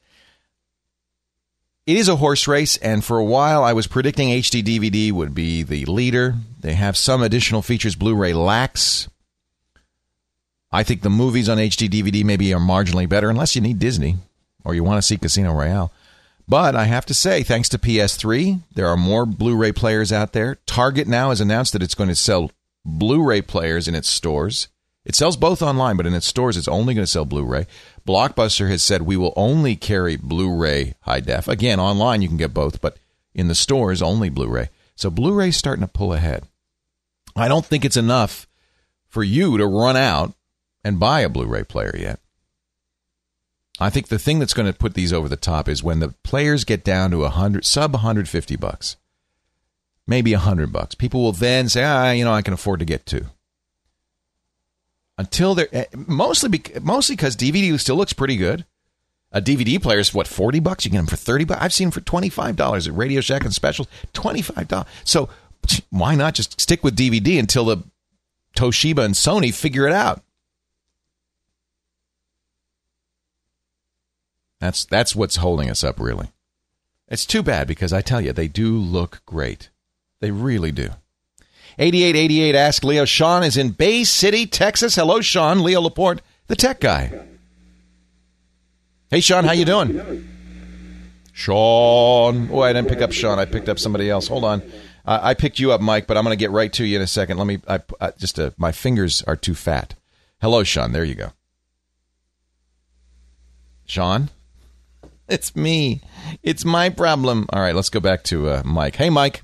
It is a horse race, and for a while I was predicting HD DVD would be the leader. They have some additional features Blu-ray lacks. I think the movies on HD DVD maybe are marginally better, unless you need Disney or you want to see Casino Royale. But I have to say, thanks to PS3, there are more Blu-ray players out there. Target now has announced that it's going to sell Blu-ray players in its stores. It sells both online, but in its stores it's only going to sell Blu-ray. Blockbuster has said we will only carry Blu-ray high def. Again, online you can get both, but in the stores only Blu-ray. So Blu-ray's starting to pull ahead. I don't think it's enough for you to run out and buy a Blu-ray player yet. I think the thing that's going to put these over the top is when the players get down to sub $150, maybe $100. People will then say, I can afford to get two. Until they're mostly because DVD still looks pretty good. A DVD player is what, $40? You get them for $30. I've seen them for $25 at Radio Shack and specials. $25. So why not just stick with DVD until the Toshiba and Sony figure it out? That's what's holding us up, really. It's too bad because I tell you, they do look great. They really do. 8888 Ask Leo. Sean is in Bay City, Texas. Hello, Sean. Leo Laporte, the tech guy. Hey, Sean, how you doing? Sean. Oh, I didn't pick up Sean. I picked up somebody else. Hold on. I picked you up, Mike, but I'm going to get right to you in a second. Let me. My fingers are too fat. Hello, Sean. There you go. Sean? It's me. It's my problem. All right, let's go back to Mike. Hey, Mike.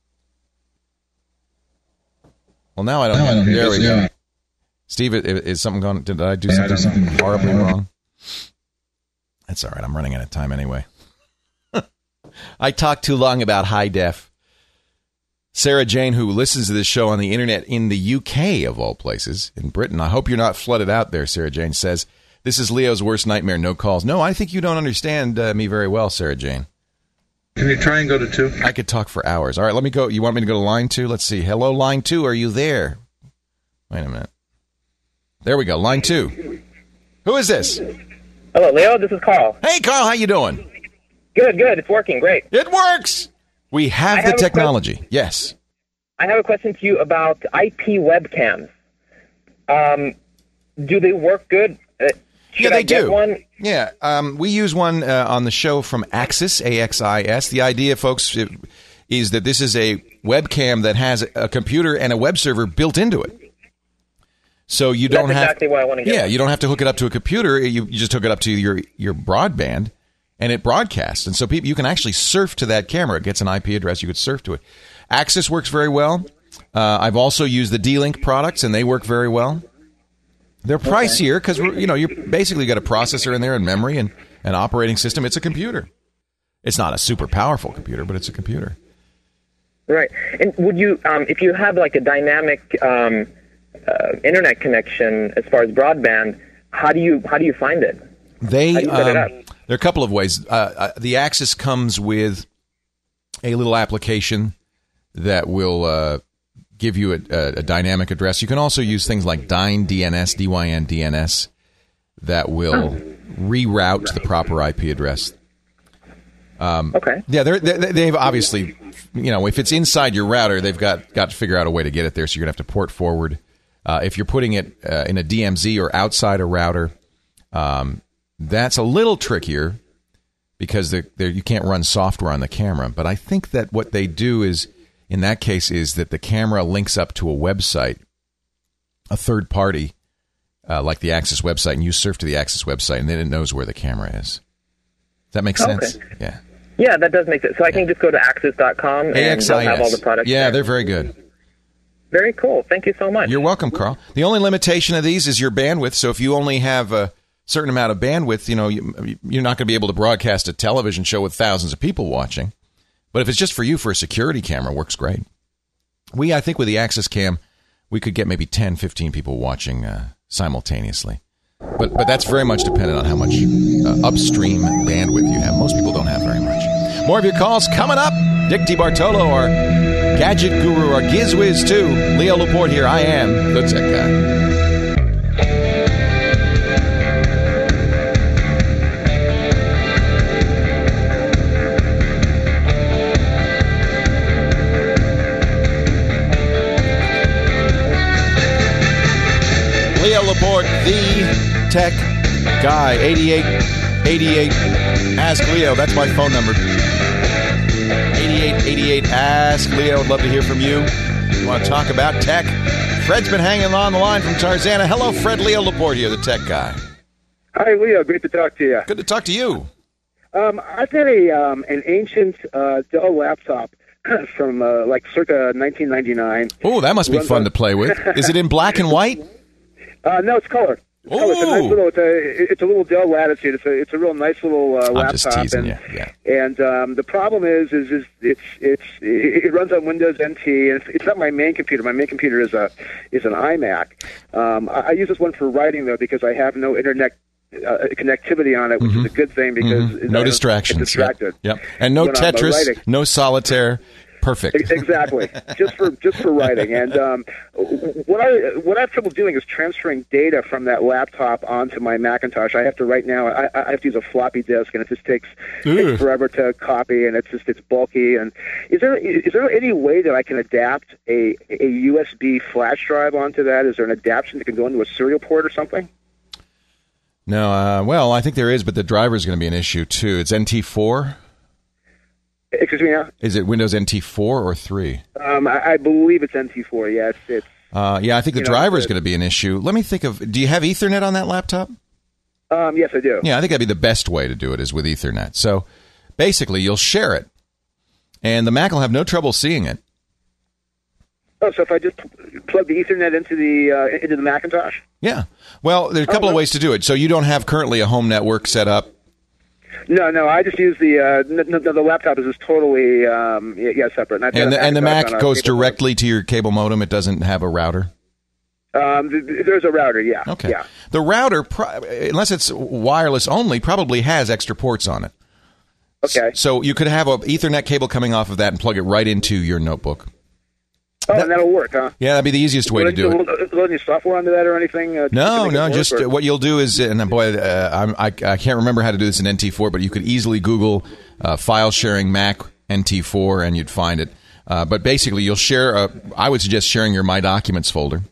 Well, now I don't. There we go. Steve, is something going? Did I do something horribly wrong? That's all right. I'm running out of time anyway. I talked too long about high def. Sarah Jane, who listens to this show on the internet in the UK, of all places, in Britain. I hope you're not flooded out there, Sarah Jane says. This is Leo's worst nightmare, no calls. No, I think you don't understand me very well, Sarah Jane. Can you try and go to 2? I could talk for hours. All right, let me go. You want me to go to line 2? Let's see. Hello, line 2. Are you there? Wait a minute. There we go. Line 2. Who is this? Hello, Leo. This is Carl. Hey, Carl. How you doing? Good. It's working. Great. It works. We have the technology. Yes. I have a question to you about IP webcams. Do they work good? Should I get one? Yeah, we use one on the show from Axis, AXIS. The idea, folks, is that this is a webcam that has a computer and a web server built into it. So you don't have exactly what I want to get. Yeah, you don't have to hook it up to a computer. You just hook it up to your broadband, and it broadcasts. And so you can actually surf to that camera. It gets an IP address. You could surf to it. Axis works very well. I've also used the D-Link products, and they work very well. They're pricier because you basically got a processor in there and memory and an operating system. It's a computer. It's not a super powerful computer, but it's a computer. Right. And would you, if you have like a dynamic internet connection as far as broadband, how do you find it? How do you set it up? There are a couple of ways. The Axis comes with a little application that will give you a dynamic address. You can also use things like DYN DNS, that will reroute to the proper IP address. Okay. Yeah, they've obviously, if it's inside your router, they've got to figure out a way to get it there. So you're going to have to port forward. If you're putting it in a DMZ or outside a router, that's a little trickier because you can't run software on the camera. But I think that what they do is, in that case, is that the camera links up to a website, a third party, like the Axis website, and you surf to the Axis website, and then it knows where the camera is. Does that make sense? Okay. Yeah. Yeah, that does make sense. So I can just go to Axis.com and they'll have all the products. Yeah, there. They're very good. Very cool. Thank you so much. You're welcome, Carl. The only limitation of these is your bandwidth. So if you only have a certain amount of bandwidth, you're not going to be able to broadcast a television show with thousands of people watching. But if it's just for you for a security camera, it works great. I think with the Axis Cam, we could get maybe 10, 15 people watching simultaneously. But that's very much dependent on how much upstream bandwidth you have. Most people don't have very much. More of your calls coming up. Dick DeBartolo, our gadget guru, our GizWiz too. Leo Laporte here. I am the Tech Guy. Leo Laporte, the Tech Guy. 8888 Ask Leo. That's my phone number. 8888 Ask Leo. I'd love to hear from you. You want to talk about tech? Fred's been hanging on the line from Tarzana. Hello, Fred. Leo Laporte here, the Tech Guy. Hi, Leo. Great to talk to you. Good to talk to you. I've got an ancient Dell laptop from circa 1999. Oh, that must be fun to play with. Is it in black and white? No, it's color. It's a little Dell Latitude. It's a real nice little laptop. I'm just teasing you. Yeah. And the problem is it runs on Windows NT, and it's not my main computer. My main computer is an iMac. I use this one for writing though because I have no internet connectivity on it, which is a good thing because no distractions. Distracted. Yep. And no Tetris, no solitaire. Perfect. Exactly. just for writing. And what I have trouble doing is transferring data from that laptop onto my Macintosh. I have to right now. I have to use a floppy disk, and it just takes forever to copy, and it's bulky. And is there any way that I can adapt a USB flash drive onto that? Is there an adaptation that can go into a serial port or something? No. Well, I think there is, but the driver is going to be an issue too. It's NT4. Excuse me now? Is it Windows NT4 or 3? I believe it's NT4, yes. I think the driver is going to be an issue. Let me think of, do you have Ethernet on that laptop? Yes, I do. Yeah, I think that'd be the best way to do it is with Ethernet. So basically, you'll share it, and the Mac will have no trouble seeing it. Oh, so if I just plug the Ethernet into the Macintosh? Yeah. Well, there's a couple of ways to do it. So you don't have currently a home network set up? No. I just use the laptop is just totally separate. And the Mac goes directly to your cable modem. It doesn't have a router. There's a router. Yeah. Okay. Yeah. The router, unless it's wireless only, probably has extra ports on it. Okay. So you could have an Ethernet cable coming off of that and plug it right into your notebook. Oh, and that'll work, huh? Yeah, that'd be the easiest way to do it. Load any software onto that or anything? No. Just what you'll do is, and boy, I can't remember how to do this in NT4, but you could easily Google file sharing Mac NT4 and you'd find it. But basically, you'll share. I would suggest sharing your My Documents folder.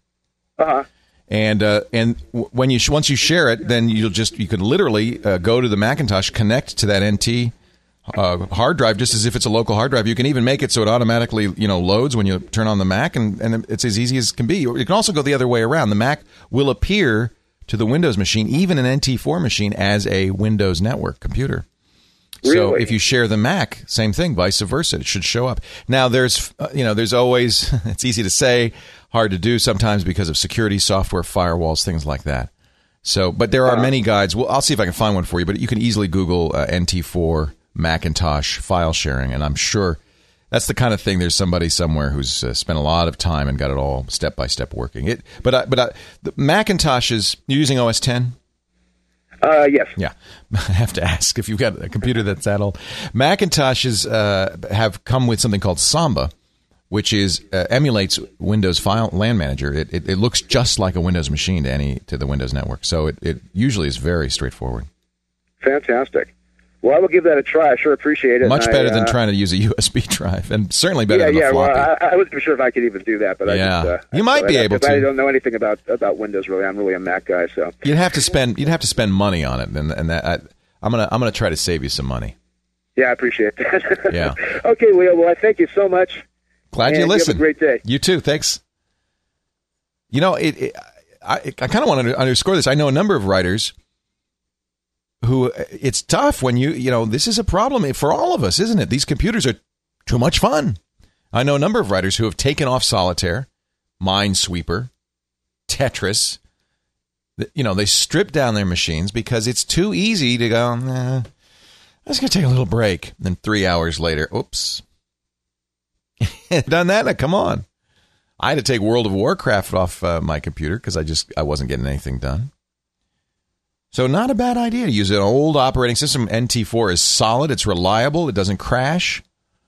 And once you share it, then you could literally go to the Macintosh, connect to that NT hard drive just as if it's a local hard drive. You can even make it so it automatically loads when you turn on the Mac, and it's as easy as can be. You can also go the other way around. The Mac will appear to the Windows machine, even an NT4 machine, as a Windows network computer. Really? So if you share the Mac, same thing, vice versa. It should show up. Now there's always, it's easy to say, hard to do sometimes because of security software, firewalls, things like that. So, but there are many guides. Well, I'll see if I can find one for you, but you can easily Google NT4 Macintosh file sharing, and I'm sure that's the kind of thing. There's somebody somewhere who's spent a lot of time and got it all step by step working. But the Macintosh is using OS 10. Yes. Yeah, I have to ask if you've got a computer that's that old. Macintoshes have come with something called Samba, which is emulates Windows File LAN Manager. It looks just like a Windows machine to the Windows network. So it usually is very straightforward. Fantastic. Well, I will give that a try. I sure appreciate it. Much better than trying to use a USB drive, and certainly better than a floppy. Well, I wasn't sure if I could even do that, but you might be able to. I don't know anything about Windows really. I'm really a Mac guy, so you'd have to spend money on it, and that I'm gonna try to save you some money. Yeah, I appreciate that. Yeah. Okay, Leo. Well, I thank you so much. Glad you listened. You have a great day. You too. Thanks. You know, I kind of want to underscore this. I know a number of writers who it's tough when this is a problem for all of us, isn't it? These computers are too much fun. I know a number of writers who have taken off Solitaire, Minesweeper, Tetris. They strip down their machines because it's too easy to go, I'm just going to take a little break. And then 3 hours later, oops. Done that? Come on. I had to take World of Warcraft off my computer because I wasn't getting anything done. So not a bad idea to use an old operating system. NT4 is solid. It's reliable. It doesn't crash.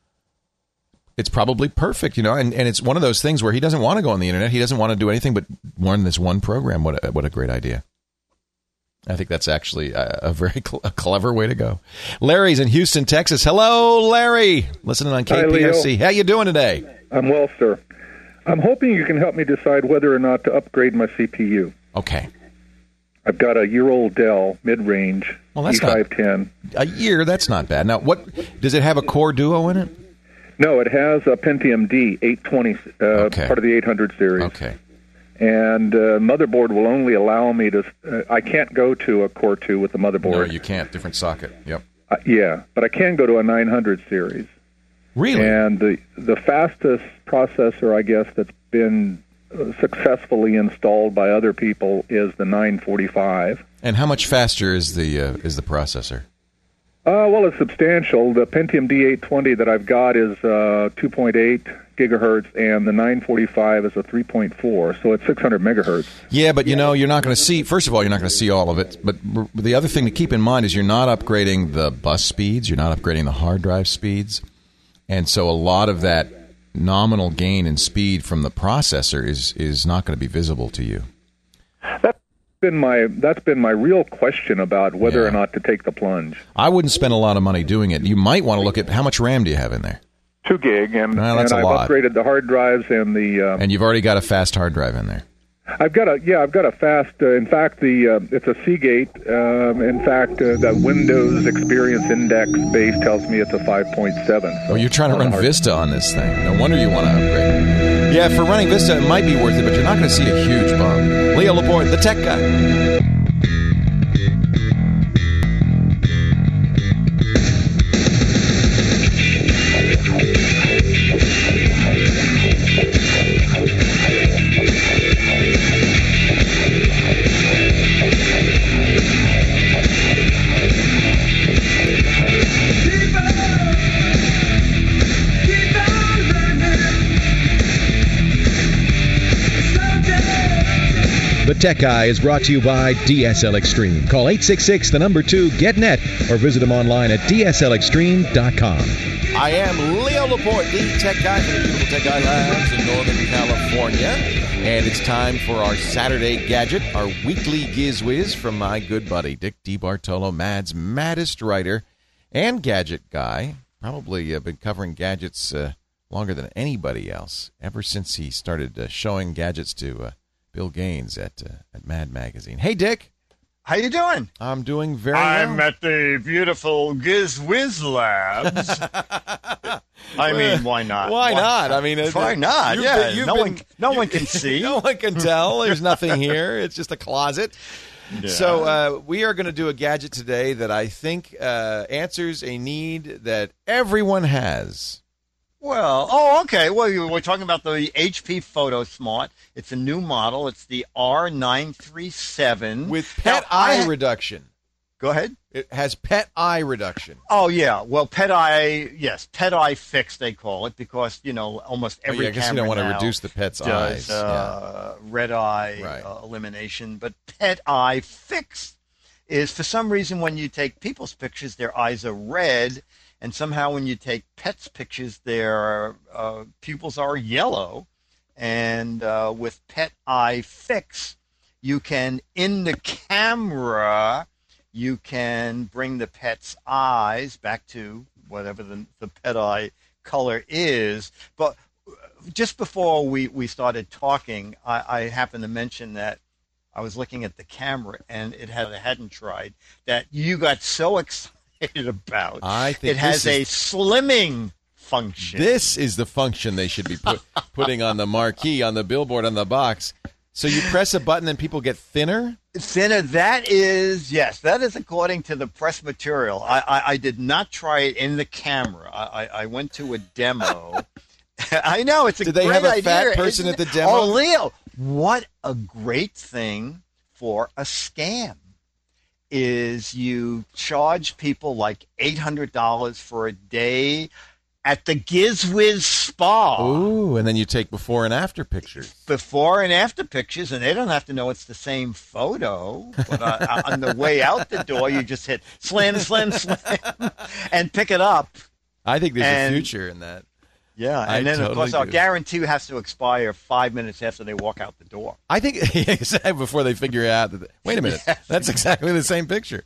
It's probably perfect, and it's one of those things where he doesn't want to go on the internet. He doesn't want to do anything but run this one program. What a great idea. I think that's actually a very clever way to go. Larry's in Houston, Texas. Hello, Larry. Listening on KPFC. How you doing today? I'm well, sir. I'm hoping you can help me decide whether or not to upgrade my CPU. Okay. I've got a year-old Dell mid-range E510. A year, that's not bad. Now, what does it have a Core Duo in it? No, it has a Pentium D 820, part of the 800 series. Okay. And motherboard will only allow me to. I can't go to a Core 2 with the motherboard. No, you can't. Different socket. Yep. Yeah, but I can go to a 900 series. Really? And the fastest processor, I guess, that's been successfully installed by other people is the 945. And how much faster is the processor? Well, it's substantial. The Pentium D820 that I've got is 2.8 gigahertz, and the 945 is a 3.4, so it's 600 megahertz. Yeah, but you're not going to see. First of all, you're not going to see all of it. But the other thing to keep in mind is you're not upgrading the bus speeds. You're not upgrading the hard drive speeds, and so a lot of that nominal gain in speed from the processor is not going to be visible to you. That's been my real question about whether or not to take the plunge. I wouldn't spend a lot of money doing it. You might want to look at how much RAM do you have in there? 2 gig, and I've upgraded the hard drives and the. And you've already got a fast hard drive in there. I've got a fast. In fact, it's a Seagate. In fact, the Windows Experience Index base tells me it's a 5.7. So you're trying to run Vista on this thing. No wonder you want to upgrade. Yeah, for running Vista, it might be worth it, but you're not going to see a huge bump. Leo Laporte, the tech guy. The Tech Guy is brought to you by DSL Extreme. Call 866-2-GET-NET or visit them online at dslextreme.com. I am Leo Laporte, the Tech Guy from the beautiful Tech Guy Labs in Northern California. And it's time for our Saturday Gadget, our weekly Giz-Wiz from my good buddy, Dick DeBartolo, Mad's maddest writer and gadget guy. Probably been covering gadgets longer than anybody else, ever since he started showing gadgets to Bill Gaines at Mad Magazine. Hey, Dick. How you doing? I'm doing very well. I'm at the beautiful Giz-Wiz Labs. I mean, why not? Why not? I mean, why not? Yeah, no one can see. No one can tell. There's nothing here. It's just a closet. Yeah. So we are going to do a gadget today that I think answers a need that everyone has. Well, okay. Well, we're talking about the HP PhotoSmart. It's a new model. It's the R937. With pet eye reduction. Go ahead. It has pet eye reduction. Oh, yeah. Well, pet eye fix, they call it, because, almost every I guess you don't want to reduce the pet's eyes. Red eye elimination. But pet eye fix is for some reason when you take people's pictures, their eyes are red, and somehow when you take pets' pictures, their pupils are yellow. And with Pet Eye Fix, you can, in the camera, you can bring the pet's eyes back to whatever the pet eye color is. But just before we started talking, I happened to mention that I was looking at the camera and I hadn't tried, that you got so excited about. I think it has a slimming function. This is the function they should be putting on the marquee, on the billboard, on the box. So you press a button and people get thinner? Thinner, that is according to the press material. I did not try it in the camera. I went to a demo. I know, it's a great idea. Did they have a fat person at the demo? Oh, Leo, what a great thing for a scam is you charge people like $800 for a day at the GizWiz Spa. Ooh, and then you take before and after pictures. Before and after pictures, and they don't have to know it's the same photo. But on the way out the door, you just hit slam, slam, slam, and pick it up. I think there's a future in that. Yeah, and then, of course, our guarantee has to expire 5 minutes after they walk out the door. I think before they figure out that, wait a minute, that's exactly the same picture.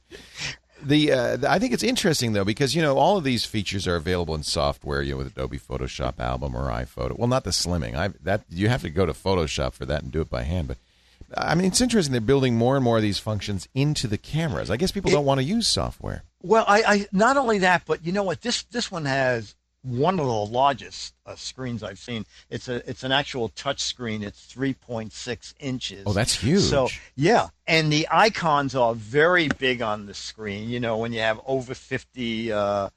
I think it's interesting, though, because, all of these features are available in software, with Adobe Photoshop Album or iPhoto. Well, not the slimming. You have to go to Photoshop for that and do it by hand. But, I mean, it's interesting. They're building more and more of these functions into the cameras. I guess people don't want to use software. Well, I not only that, but you know what? This one has one of the largest screens I've seen. It's an actual touch screen. It's 3.6 inches. Oh, that's huge. So yeah, and the icons are very big on the screen. When you have over 50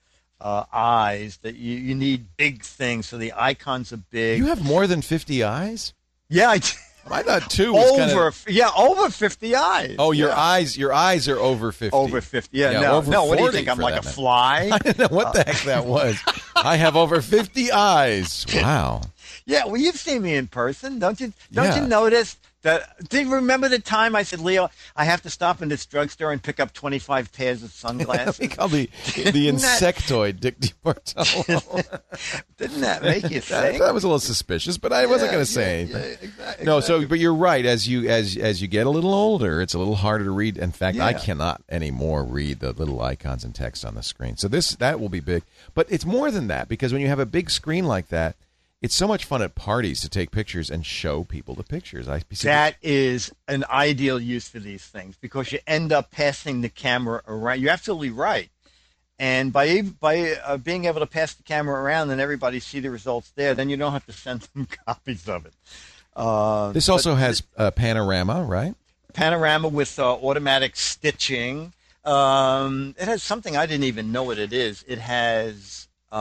eyes, that you need big things. So the icons are big. You have more than 50 eyes? Yeah, I thought 2 was over 50 eyes. Oh, your eyes are over 50. Over 50. Yeah, no. What do you think? I'm like a fly? I didn't know what the heck that was. I have over 50 eyes. Wow. Yeah, well, you've seen me in person. Don't you notice that? Do you remember the time I said, Leo, I have to stop in this drugstore and pick up 25 pairs of sunglasses? We call the insectoid Dick DeBartolo. Didn't that make you think? That was a little suspicious, but I wasn't going to say anything. Yeah, exactly. No, but you're right. As you get a little older, it's a little harder to read. In fact, I cannot anymore read the little icons and text on the screen. So that will be big. But it's more than that, because when you have a big screen like that, it's so much fun at parties to take pictures and show people the pictures. That is an ideal use for these things, because you end up passing the camera around. You're absolutely right. And by being able to pass the camera around and everybody see the results there, then you don't have to send them copies of it. This also has panorama, right? Panorama with automatic stitching. It has something I didn't even know what it is. It has...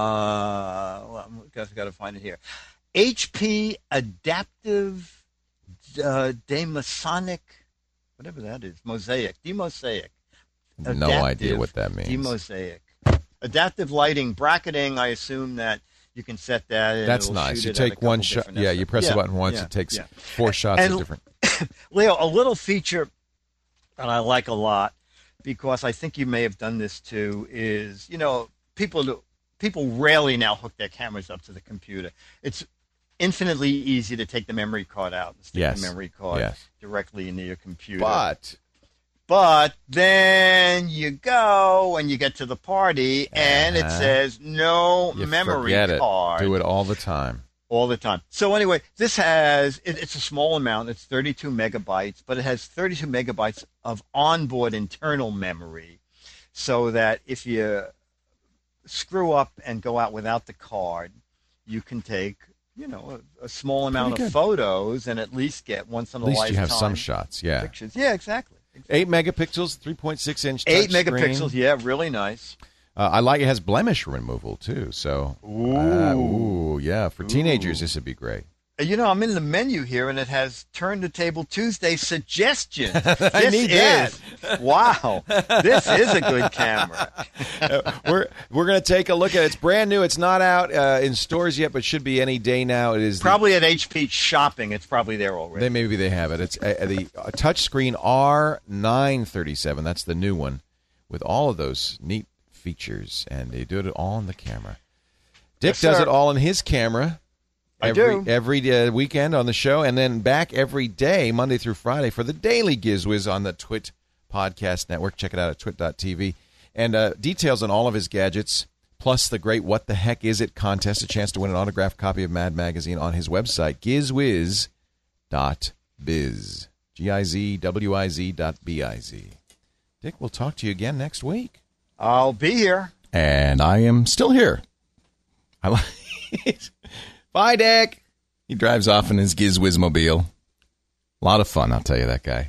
I've got to find it here. HP Adaptive Demosonic, whatever that is, Mosaic, Demosaic. No idea what that means. Demosaic. Adaptive lighting, bracketing, I assume that you can set that. And that's nice. You take one shot. Yeah, you press the button once. It takes 4 shots of different. Leo, a little feature that I like a lot, because I think you may have done this too, is, people rarely now hook their cameras up to the computer. It's infinitely easy to take the memory card out and stick the memory card directly into your computer. But then you go and you get to the party and it says no memory card. Do it all the time. All the time. So anyway, this has, it's a small amount. It's 32 megabytes, but it has 32 megabytes of onboard internal memory, so that if you screw up and go out without the card, you can take, a small amount of photos and at least get once in a lifetime. At least you have some shots, pictures. Yeah, exactly. 8 megapixels, 3.6 inch. 8 megapixels, yeah, really nice. I like it has blemish removal too. So, yeah, for teenagers this would be great. I'm in the menu here, and it has Turn the Table Tuesday suggestions. I need that. Wow. This is a good camera. We're going to take a look at it. It's brand new. It's not out in stores yet, but should be any day now. It is probably at HP Shopping. It's probably there already. Maybe they have it. It's the touchscreen R937. That's the new one with all of those neat features, and they do it all on the camera. Dick does it all in his camera. Every weekend on the show, and then back every day, Monday through Friday, for the Daily GizWiz on the Twit Podcast Network. Check it out at twit.tv. And details on all of his gadgets, plus the great What the Heck Is It contest, a chance to win an autographed copy of Mad Magazine on his website, gizwiz.biz. GIZWIZ.biz. Dick, we'll talk to you again next week. I'll be here. And I am still here. I like it. Bye, Dick. He drives off in his GizWizmobile. A lot of fun, I'll tell you, that guy.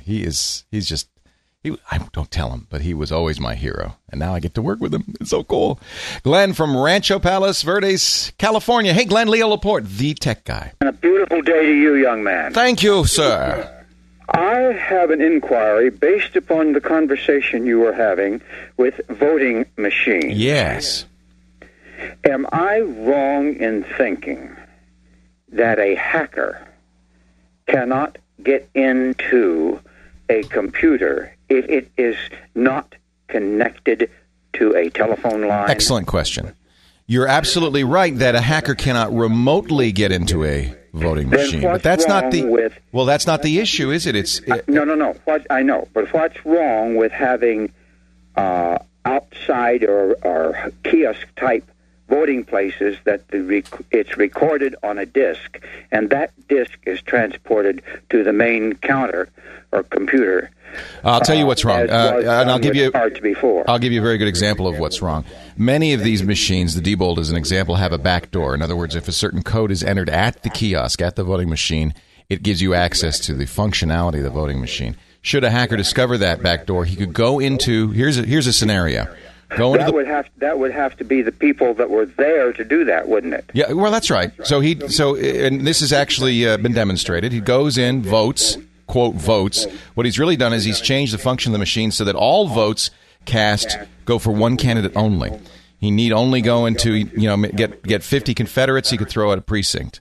I don't tell him, but he was always my hero. And now I get to work with him. It's so cool. Glenn from Rancho Palos Verdes, California. Hey, Glenn, Leo Laporte, the tech guy. And a beautiful day to you, young man. Thank you, sir. I have an inquiry based upon the conversation you were having with voting machines. Yes. Am I wrong in thinking that a hacker cannot get into a computer if it is not connected to a telephone line? Excellent question. You're absolutely right that a hacker cannot remotely get into a voting machine, but that's not the that's not the issue, is it? No. I know, but what's wrong with having outside or kiosk type voting places that it's recorded on a disk, and that disk is transported to the main counter or computer? I'll tell you what's wrong, and I'll give you before. I'll give you a very good example of what's wrong. Many of these machines, the Diebold as an example, have a back door. In other words, if a certain code is entered at the kiosk, at the voting machine, it gives you access to the functionality of the voting machine. Should a hacker discover that back door, he could go into here's a scenario. That would have to be the people that were there to do that, wouldn't it? Yeah, well, that's right. And this has actually been demonstrated. He goes in, votes, quote, votes. What he's really done is he's changed the function of the machine so that all votes cast go for one candidate only. He need only go into, get 50 Confederates, he could throw out a precinct.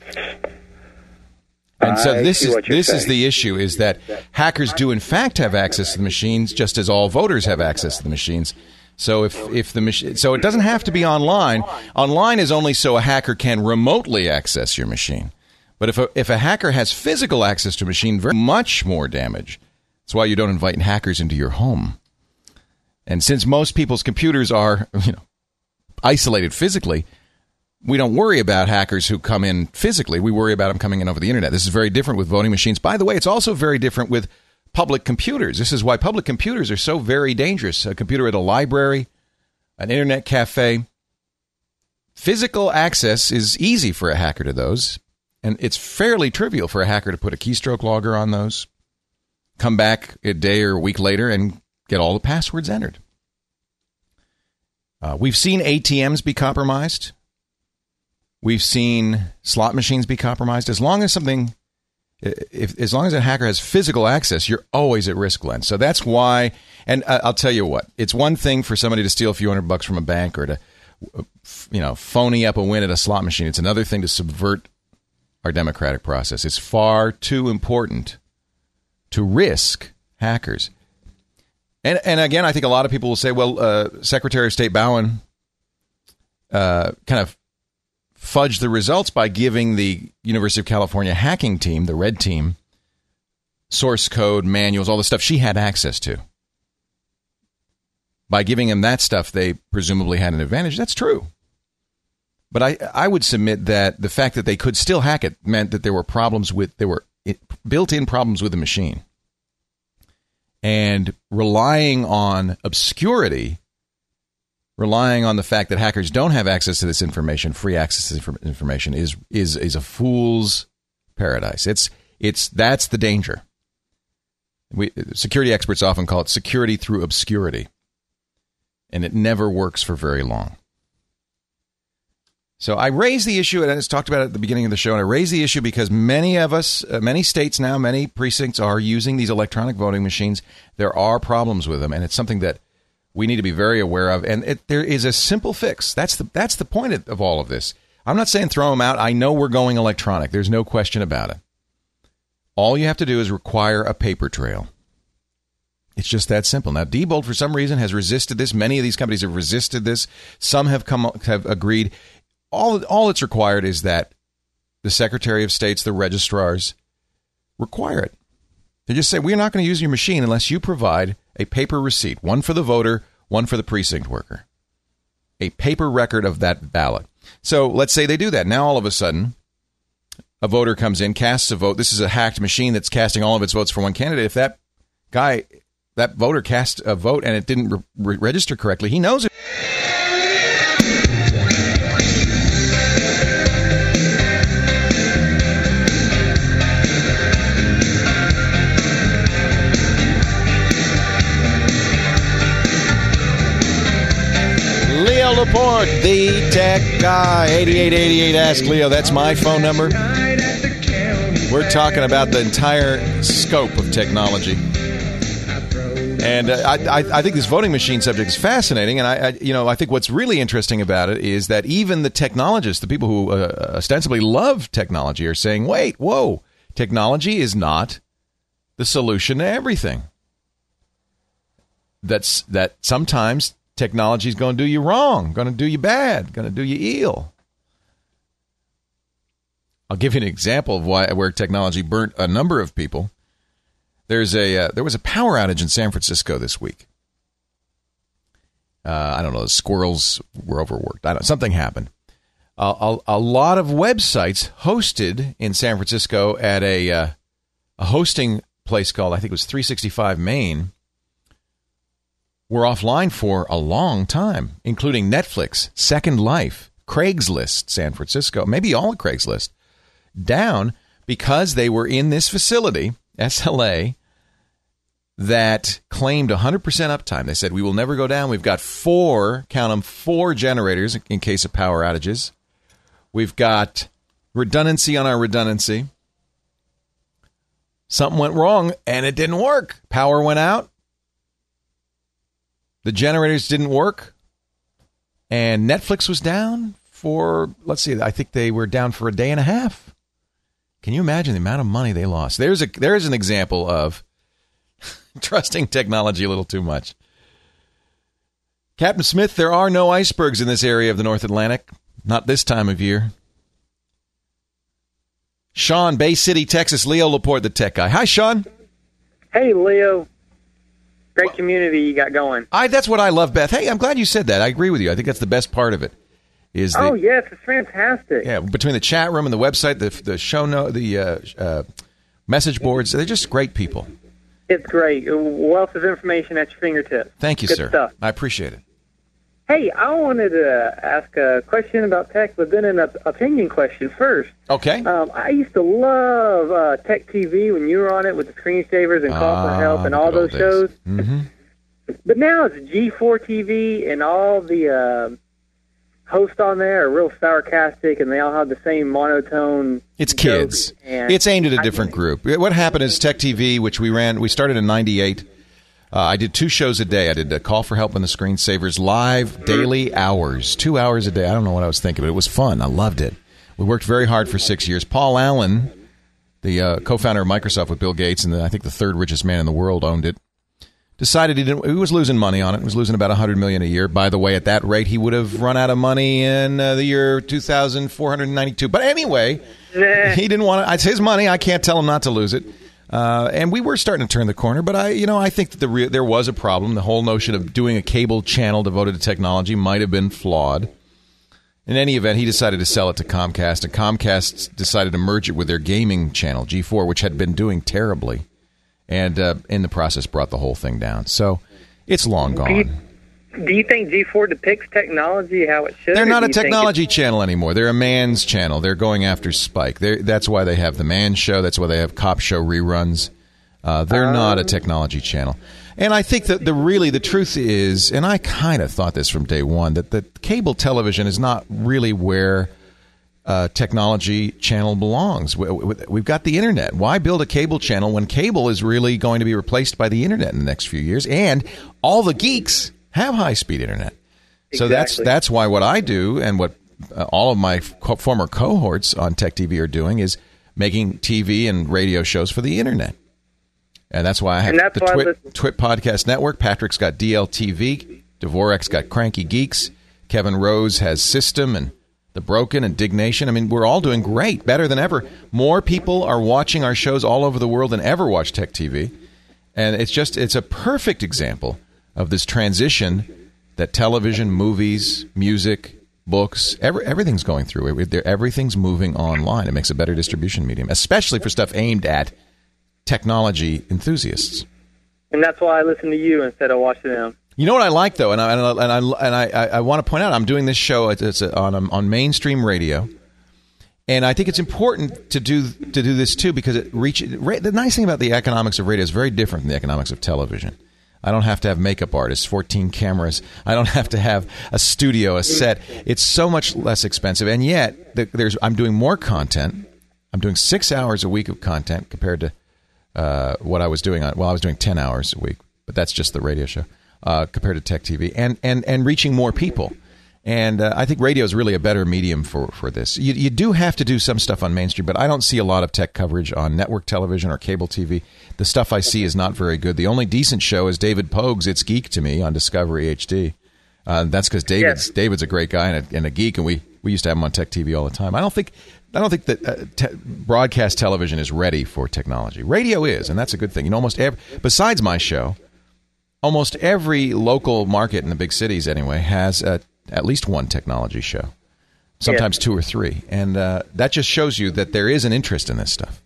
And so this is the issue, is that hackers do in fact have access to the machines, just as all voters have access to the machines. So if the machine, so it doesn't have to be online. Online is only so a hacker can remotely access your machine. But if a hacker has physical access to a machine, very much more damage. That's why you don't invite hackers into your home. And since most people's computers are, isolated physically, we don't worry about hackers who come in physically. We worry about them coming in over the internet. This is very different with voting machines. By the way, it's also very different with public computers. This is why public computers are so very dangerous. A computer at a library, an internet cafe. Physical access is easy for a hacker to those, and it's fairly trivial for a hacker to put a keystroke logger on those, come back a day or a week later, and get all the passwords entered. We've seen ATMs be compromised. We've seen slot machines be compromised. As long as a hacker has physical access, you're always at risk, Glenn. So that's why, and I'll tell you what, it's one thing for somebody to steal a few $100 from a bank or to, phony up a win at a slot machine. It's another thing to subvert our democratic process. It's far too important to risk hackers. And again, I think a lot of people will say, well, Secretary of State Bowen kind of fudged the results by giving the University of California hacking team, the red team, source code, manuals, all the stuff she had access to. By giving them that stuff, they presumably had an advantage. That's true. But I would submit that the fact that they could still hack it meant that there were built-in problems with the machine. And relying on obscurity, relying on the fact that hackers don't have access to this information, free access to this information, is a fool's paradise. That's the danger. Security experts often call it security through obscurity, and it never works for very long. So I raised the issue, and I just talked about it at the beginning of the show, and I raised the issue because many of us, many states now, many precincts are using these electronic voting machines. There are problems with them, and it's something that we need to be very aware of. And there is a simple fix. That's the point of all of this. I'm not saying throw them out. I know we're going electronic. There's no question about it. All you have to do is require a paper trail. It's just that simple. Now, Diebold, for some reason, has resisted this. Many of these companies have resisted this. Some have agreed. All it's required is that the Secretary of States, the registrars, require it. They just say, we're not going to use your machine unless you provide a paper receipt, one for the voter, one for the precinct worker, a paper record of that ballot. So let's say they do that. Now, all of a sudden, a voter comes in, casts a vote. This is a hacked machine that's casting all of its votes for one candidate. If that voter cast a vote and it didn't register correctly, he knows it. Leo Laporte, the tech guy, 8888 Ask Leo. That's my phone number. We're talking about the entire scope of technology. And I think this voting machine subject is fascinating. And I think what's really interesting about it is that even the technologists, the people who ostensibly love technology, are saying, wait, whoa, technology is not the solution to everything. That sometimes technology is going to do you wrong, going to do you bad, going to do you ill. I'll give you an example of where technology burnt a number of people. There was a power outage in San Francisco this week. I don't know, the squirrels were overworked. I don't know, something happened. A lot of websites hosted in San Francisco at a hosting place called, I think it was 365 Main, were offline for a long time, including Netflix, Second Life, Craigslist, San Francisco, maybe all of Craigslist, down because they were in this facility, SLA, that claimed 100% uptime. They said, we will never go down. We've got 4 generators in case of power outages. We've got redundancy on our redundancy. Something went wrong, and it didn't work. Power went out. The generators didn't work, and Netflix was down for, let's see, I think they were down for a day and a half. Can you imagine the amount of money they lost? There's an example of trusting technology a little too much. Captain Smith, there are no icebergs in this area of the North Atlantic. Not this time of year. Sean, Bay City, Texas. Leo Laporte, the tech guy. Hi, Sean. Hey, Leo. Great community you got going. That's what I love, Beth. Hey, I'm glad you said that. I agree with you. I think that's the best part of it. Yes, it's fantastic. Yeah, between the chat room and the website, the show note, the message boards, they're just great people. It's great. A wealth of information at your fingertips. Thank you, Good sir. Stuff. I appreciate it. Hey, I wanted to ask a question about tech, but then an opinion question first. Okay. I used to love Tech TV when you were on it with the screensavers and Call for Help and all those shows. Mm-hmm. But now it's G4 TV, and all the hosts on there are real sarcastic, and they all have the same monotone. It's kids. It's aimed at a different group. What happened is Tech TV, which we started in 98. I did 2 shows a day. I did a Call for Help and the Screensavers live daily hours, 2 hours a day. I don't know what I was thinking, but it was fun. I loved it. We worked very hard for 6 years. Paul Allen, the co-founder of Microsoft with Bill Gates, and I think the 3rd richest man in the world, owned it. Decided he was losing money on it. He was losing about $100 million a year. By the way, at that rate, he would have run out of money in the year 2492. But anyway, he didn't want to. It's his money. I can't tell him not to lose it. And we were starting to turn the corner. But I think that there was a problem. The whole notion of doing a cable channel devoted to technology might have been flawed. In any event, he decided to sell it to Comcast, and Comcast decided to merge it with their gaming channel, G4, which had been doing terribly. And in the process brought the whole thing down. So it's long gone. Do you think G4 depicts technology how it should? They're not a technology channel anymore. They're a man's channel. They're going after Spike. That's why they have the Man Show. That's why they have Cop Show reruns. They're not a technology channel. And I think that the truth is, and I kind of thought this from day one, that the cable television is not really where technology channel belongs. We've got the internet. Why build a cable channel when cable is really going to be replaced by the internet in the next few years? And all the geeks have high-speed internet. So that's why what I do and what all of my former cohorts on Tech TV are doing is making TV and radio shows for the internet. And that's why I have the Twit Podcast Network. Patrick's got DLTV. Dvorak's got Cranky Geeks. Kevin Rose has System and The Broken and Dignation. I mean, we're all doing great, better than ever. More people are watching our shows all over the world than ever watch Tech TV. And it's a perfect example of this transition that television, movies, music, books, everything's going through. Everything's moving online. It makes a better distribution medium, especially for stuff aimed at technology enthusiasts. And that's why I listen to you instead of watching them. You know what I like, though, and I want to point out, I'm doing this show on mainstream radio, and I think it's important to do this too because the nice thing about the economics of radio is very different than the economics of television. I don't have to have makeup artists, 14 cameras. I don't have to have a studio, a set. It's so much less expensive, and yet I'm doing more content. I'm doing 6 hours a week of content compared to what I was doing. I was doing 10 hours a week, but that's just the radio show compared to Tech TV, and reaching more people. And I think radio is really a better medium for this. You do have to do some stuff on mainstream, but I don't see a lot of tech coverage on network television or cable TV. The stuff I see is not very good. The only decent show is David Pogue's It's Geek to Me on Discovery HD. That's because David's a great guy and a geek, and we used to have him on Tech TV all the time. I don't think that broadcast television is ready for technology. Radio is, and that's a good thing. Besides my show, almost every local market in the big cities, anyway, has at least one technology show, sometimes two or three. And that just shows you that there is an interest in this stuff.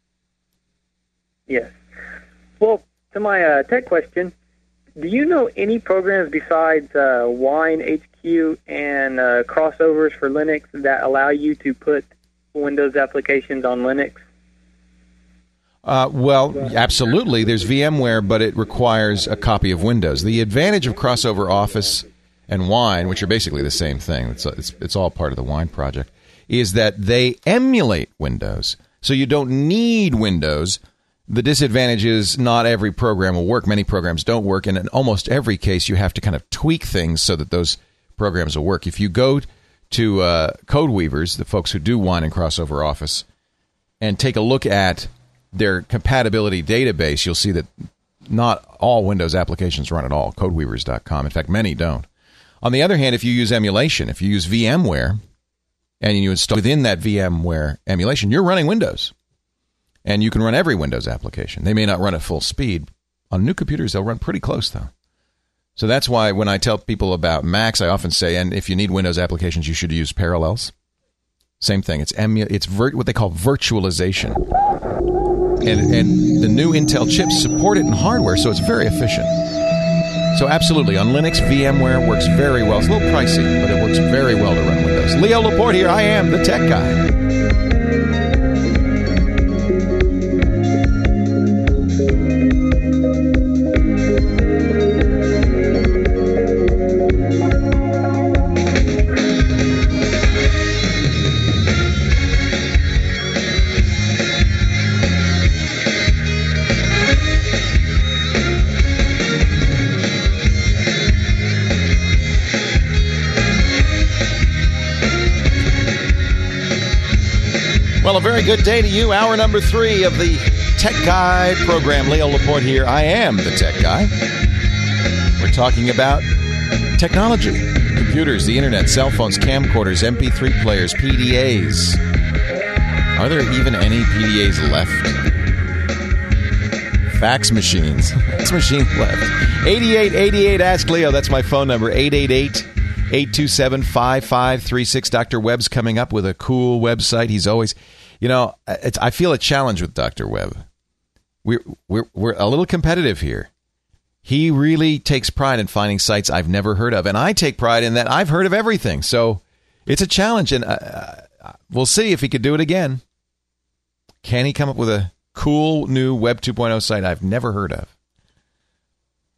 Yes. Well, to my tech question, do you know any programs besides Wine HQ and crossovers for Linux that allow you to put Windows applications on Linux? Well, absolutely. There's VMware, but it requires a copy of Windows. The advantage of Crossover Office and Wine, which are basically the same thing, it's all part of the Wine project, is that they emulate Windows. So you don't need Windows. The disadvantage is not every program will work. Many programs don't work, and in almost every case you have to kind of tweak things so that those programs will work. If you go to CodeWeavers, the folks who do Wine and Crossover Office, and take a look at their compatibility database, you'll see that not all Windows applications run at all. Codeweavers.com. In fact, many don't. On the other hand, if you use emulation, if you use VMware, and you install within that VMware emulation, you're running Windows. And you can run every Windows application. They may not run at full speed. On new computers, they'll run pretty close, though. So that's why when I tell people about Macs, I often say, and if you need Windows applications, you should use Parallels. Same thing. It's what they call virtualization. And the new Intel chips support it in hardware, so it's very efficient. So absolutely, on Linux, VMware works very well. It's a little pricey, but it works very well to run Windows. Leo Laporte here. I am the Tech Guy. Well, a very good day to you. Hour number 3 of the Tech Guy program. Leo Laporte here. I am the Tech Guy. We're talking about technology, computers, the internet, cell phones, camcorders, MP3 players, PDAs. Are there even any PDAs left? Fax machines. Fax machines left. 8888 Ask Leo. That's my phone number. 888-827-5536. Dr. Webb's coming up with a cool website. He's always, I feel a challenge with Dr. Webb. We're a little competitive here. He really takes pride in finding sites I've never heard of, and I take pride in that I've heard of everything. So it's a challenge, and we'll see if he could do it again. Can he come up with a cool new Web 2.0 site I've never heard of?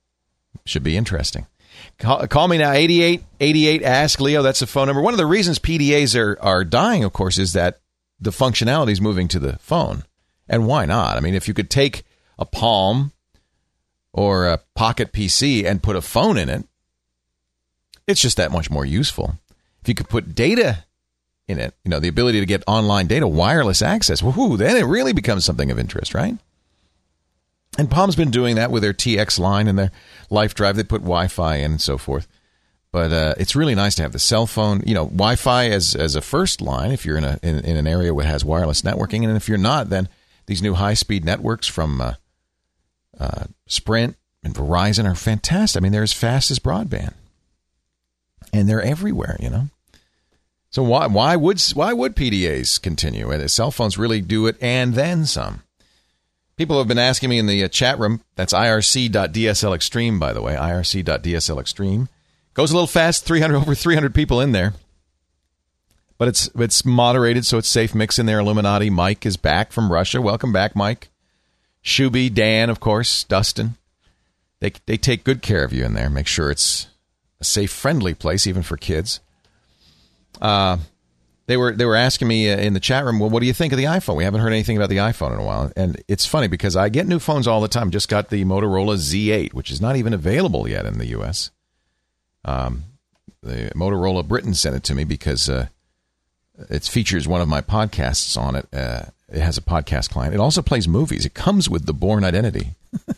Should be interesting. Call me now, 8888 Ask Leo. That's the phone number. One of the reasons PDAs are dying, of course, is that the functionality is moving to the phone. And why not? I mean, if you could take a Palm or a Pocket PC and put a phone in it, it's just that much more useful. If you could put data in it, the ability to get online data, wireless access, woohoo, then it really becomes something of interest, right? And Palm's been doing that with their TX line and their Life Drive. They put Wi-Fi in and so forth. But it's really nice to have the cell phone, Wi-Fi as a first line if you're in an area where it has wireless networking. And if you're not, then these new high-speed networks from Sprint and Verizon are fantastic. I mean, they're as fast as broadband. And they're everywhere, So why would PDAs continue? And cell phones really do it and then some. People have been asking me in the chat room. That's irc.dsl extreme, by the way. irc.dsl extreme. Goes a little fast. Over 300 people in there. But it's moderated, so it's safe mix in there. Illuminati. Mike is back from Russia. Welcome back, Mike. Shuby, Dan, of course, Dustin. They take good care of you in there. Make sure it's a safe, friendly place, even for kids. They were asking me in the chat room, well, what do you think of the iPhone? We haven't heard anything about the iPhone in a while. And it's funny because I get new phones all the time. Just got the Motorola Z8, which is not even available yet in the U.S. The Motorola Britain sent it to me because it features one of my podcasts on it. It has a podcast client. It also plays movies. It comes with the Bourne Identity.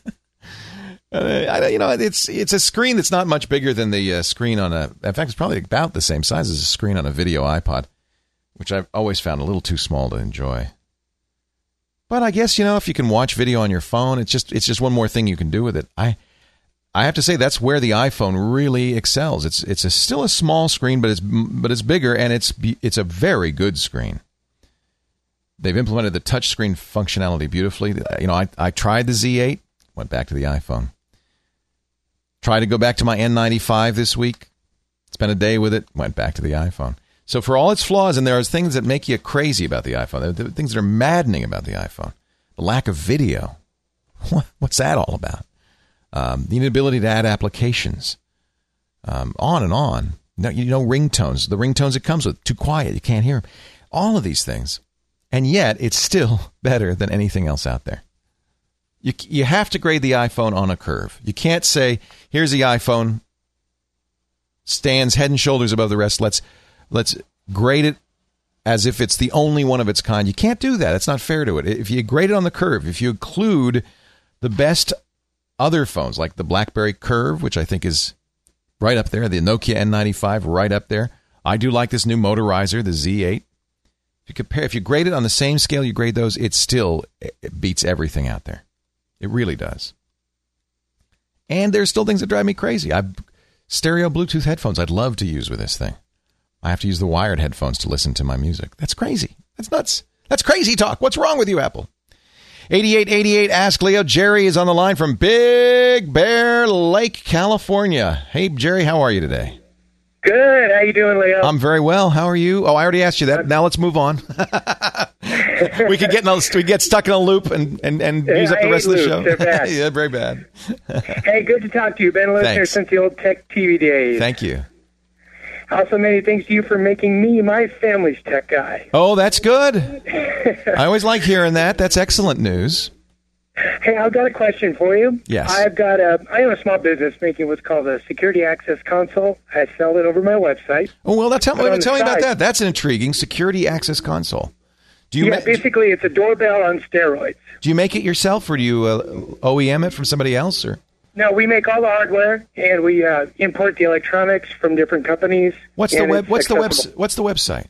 It's a screen that's not much bigger than the screen on a... In fact, it's probably about the same size as a screen on a video iPod, which I've always found a little too small to enjoy. But I guess, if you can watch video on your phone, it's just one more thing you can do with it. I have to say that's where the iPhone really excels. It's still a small screen, but it's bigger, and it's a very good screen. They've implemented the touchscreen functionality beautifully. I tried the Z8, went back to the iPhone. Tried to go back to my N95 this week. Spent a day with it, went back to the iPhone. So for all its flaws, and there are things that make you crazy about the iPhone, there are things that are maddening about the iPhone. The lack of video. What's that all about? The inability to add applications. On and on. Ringtones. The ringtones it comes with, too quiet, you can't hear them. All of these things. And yet, it's still better than anything else out there. You have to grade the iPhone on a curve. You can't say, here's the iPhone, stands head and shoulders above the rest. Let's grade it as if it's the only one of its kind. You can't do that. It's not fair to it. If you grade it on the curve, if you include the best other phones, like the BlackBerry Curve, which I think is right up there, the Nokia N95 right up there. I do like this new Motorizer, the Z8. If you grade it on the same scale you grade those, it beats everything out there. It really does. And there's still things that drive me crazy. Stereo Bluetooth headphones I'd love to use with this thing. I have to use the wired headphones to listen to my music. That's crazy. That's nuts. That's crazy talk. What's wrong with you, Apple? 8888 Ask Leo. Jerry is on the line from Big Bear Lake, California. Hey, Jerry, how are you today? Good. How you doing, Leo? I'm very well. How are you? Oh, I already asked you that. Now let's move on. we get stuck in a loop and use up the rest of the show. They're bad. Yeah, very bad. Hey, good to talk to you. Been a listener since the old Tech TV days. Thank you. Also, many thanks to you for making me my family's tech guy. Oh, that's good. I always like hearing that. That's excellent news. Hey, I've got a question for you. Yes. I own a small business making what's called a security access console. I sell it over my website. Oh, well, tell me about that. That's an intriguing security access console. Basically, it's a doorbell on steroids. Do you make it yourself, or do you OEM it from somebody else? Or no, we make all the hardware, and we import the electronics from different companies. What's the website?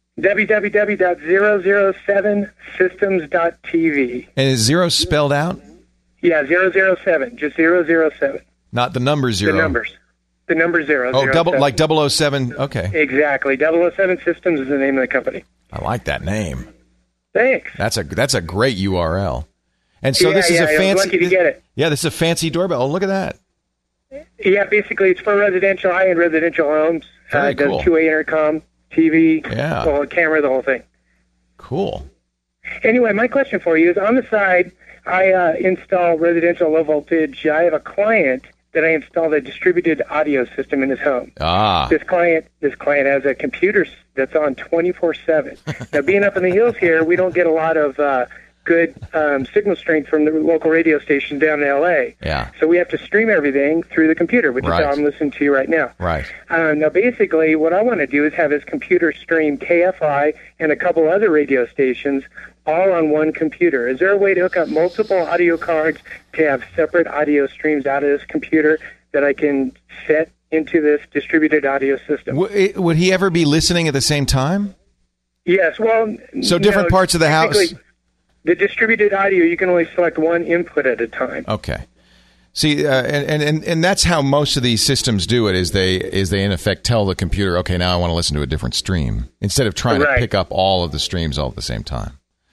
www.007systems.tv. And is 0 spelled out? Yeah, 007, just 007. Not the number 0. The numbers. The number 0. Oh, like 007. Okay. Exactly. 007 Systems is the name of the company. I like that name. Thanks. That's a great URL. And so this is a fancy. I was lucky to get it. Yeah, this is a fancy doorbell. Oh, look at that. Yeah, basically it's for high-end residential homes. Very cool. Does 2-way intercom, TV, yeah, the whole camera, the whole thing. Cool. Anyway, my question for you is, on the side, I install residential low voltage. I have a client that I installed a distributed audio system in his home. Ah. This client has a computer that's on 24/7. Now, being up in the hills here, we don't get a lot of good signal strength from the local radio station down in L.A. Yeah. So we have to stream everything through the computer, which is how I'm listening to you right now. Right. Now, basically, what I want to do is have his computer stream KFI and a couple other radio stations all on one computer. Is there a way to hook up multiple audio cards to have separate audio streams out of this computer that I can set into this distributed audio system? Would he ever be listening at the same time? Yes. Well, so different parts of the house. The distributed audio, you can only select one input at a time. Okay. See, and that's how most of these systems do it. Is they in effect tell the computer, okay, now I want to listen to a different stream, instead of trying to pick up all of the streams all at the same time.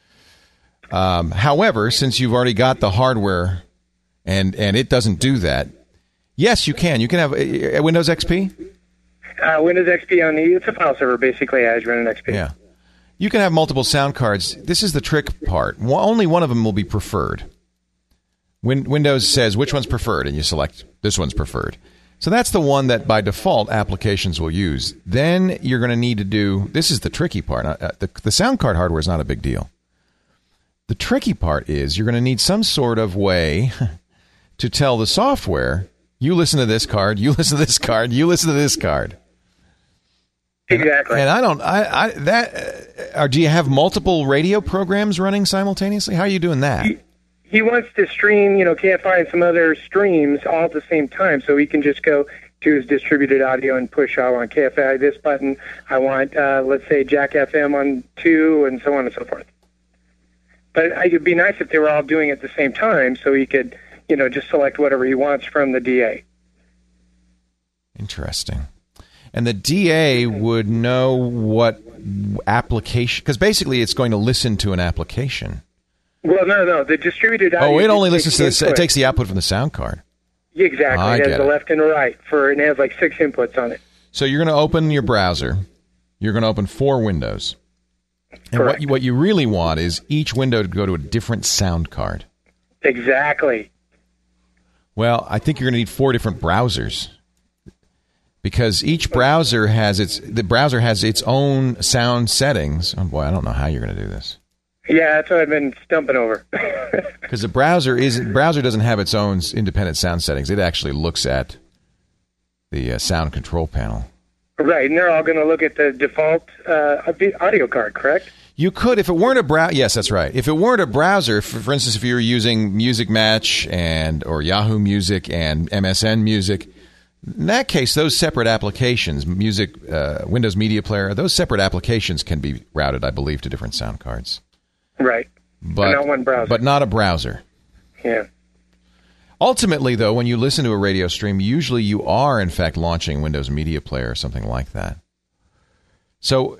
However, since you've already got the hardware, and it doesn't do that, yes, you can. You can have Windows XP. Windows XP it's a file server, basically, as running XP. Yeah. You can have multiple sound cards. This is the trick part. Only one of them will be preferred. Windows says which one's preferred, and you select this one's preferred. So that's the one that by default applications will use. Then you're going to need to do, this is the tricky part. The sound card hardware is not a big deal. The tricky part is you're going to need some sort of way to tell the software, you listen to this card, you listen to this card, you listen to this card. Exactly. And do you have multiple radio programs running simultaneously? How are you doing that? He wants to stream, KFI and some other streams all at the same time, so he can just go to his distributed audio and push, I want KFI this button, I want, let's say, Jack FM on 2, and so on and so forth. But it would be nice if they were all doing it at the same time, so he could, just select whatever he wants from the DA. Interesting. And the DA would know what application, because basically it's going to listen to an application. Well, no. The distributed audio. Oh, it only listens to it takes the output from the sound card. Exactly. It has the left and the right and it has like 6 inputs on it. So you're going to open your browser. You're going to open 4 windows. And what you really want is each window to go to a different sound card. Exactly. Well, I think you're going to need 4 different browsers. Because each browser has its own sound settings. Oh boy, I don't know how you're going to do this. Yeah, that's what I've been stumping over. Because the browser doesn't have its own independent sound settings. It actually looks at the sound control panel. Right, and they're all going to look at the default audio card, correct? You could, if it weren't a browser. Yes, that's right. If it weren't a browser, for instance, if you were using Music Match or Yahoo Music and MSN Music. In that case, those separate applications, Windows Media Player, those separate applications can be routed, I believe, to different sound cards. Right. But not one browser. But not a browser. Yeah. Ultimately, though, when you listen to a radio stream, usually you are, in fact, launching Windows Media Player or something like that. So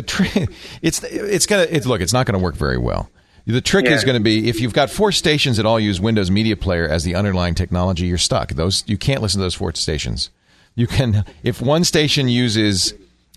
it's not going to work very well. The trick is going to be, if you've got 4 stations that all use Windows Media Player as the underlying technology, you're stuck. You can't listen to those 4 stations. You can, if one station uses,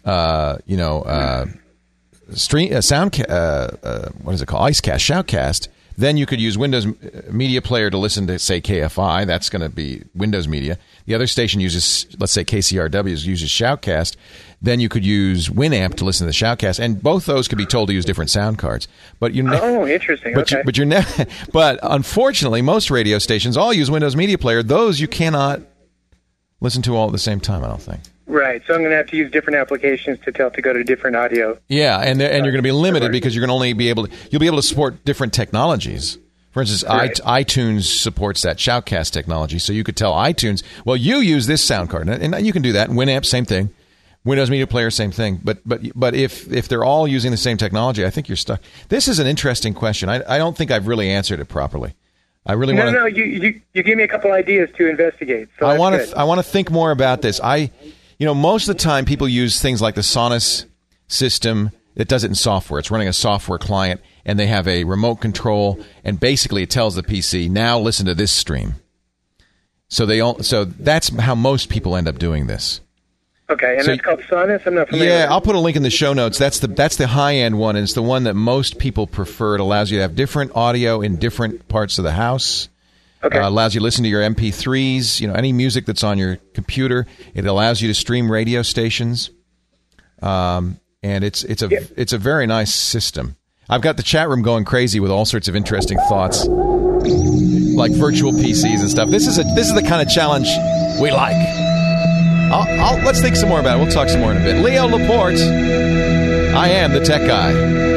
Icecast, Shoutcast, then you could use Windows Media Player to listen to, say, KFI. That's going to be Windows Media. The other station uses, let's say, KCRW uses Shoutcast. Then you could use Winamp to listen to the Shoutcast, and both those could be told to use different sound cards. But interesting. But unfortunately, most radio stations all use Windows Media Player. Those you cannot listen to all at the same time, I don't think. Right, so I'm going to have to use different applications to go to different audio. Yeah, and you're going to be limited because you're going to only be able to support different technologies. For instance, iTunes supports that Shoutcast technology, so you could tell iTunes, well, you use this sound card, and you can do that. Winamp, same thing. Windows Media Player, same thing. But if they're all using the same technology, I think you're stuck. This is an interesting question. I don't think I've really answered it properly. I really want to. No, you gave me a couple ideas to investigate. So I want to think more about this. Most of the time people use things like the Sonus system. It does it in software. It's running a software client, and they have a remote control, and basically it tells the PC, now listen to this stream. So that's how most people end up doing this. Okay, and it's called Sonus? I'm not familiar with it. I'll put a link in the show notes. That's the high-end one, and it's the one that most people prefer. It allows you to have different audio in different parts of the house. Okay. Allows you to listen to your MP3s, any music that's on your computer. It allows you to stream radio stations. And it's a very nice system. I've got the chat room going crazy with all sorts of interesting thoughts, like virtual PCs and stuff. This is the kind of challenge we like. Let's think some more about it. We'll talk some more in a bit. Leo Laporte, I am the tech guy.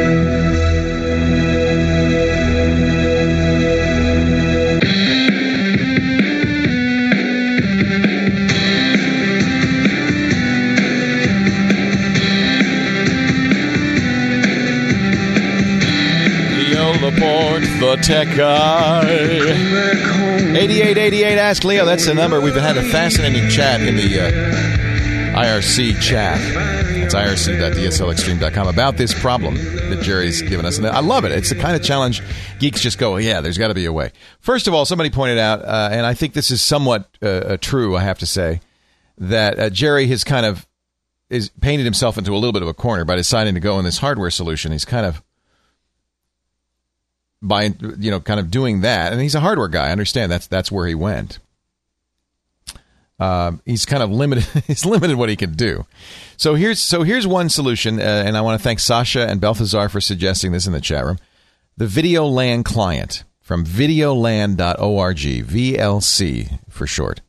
Laporte, the tech guy. 8888 Ask Leo. That's the number. We've had a fascinating chat in the IRC chat. It's irc.dslextreme.com about this problem that Jerry's given us. And I love it. It's the kind of challenge geeks just go, yeah, there's got to be a way. First of all, somebody pointed out, and I think this is somewhat true, I have to say, that Jerry has kind of painted himself into a little bit of a corner by deciding to go in this hardware solution. He's kind of doing that, and he's a hardware guy. I understand that's where he went. He's kind of limited. He's limited what he can do. So here's one solution, and I want to thank Sasha and Balthazar for suggesting this in the chat room. The VideoLAN client from videolan.org, VLC for short.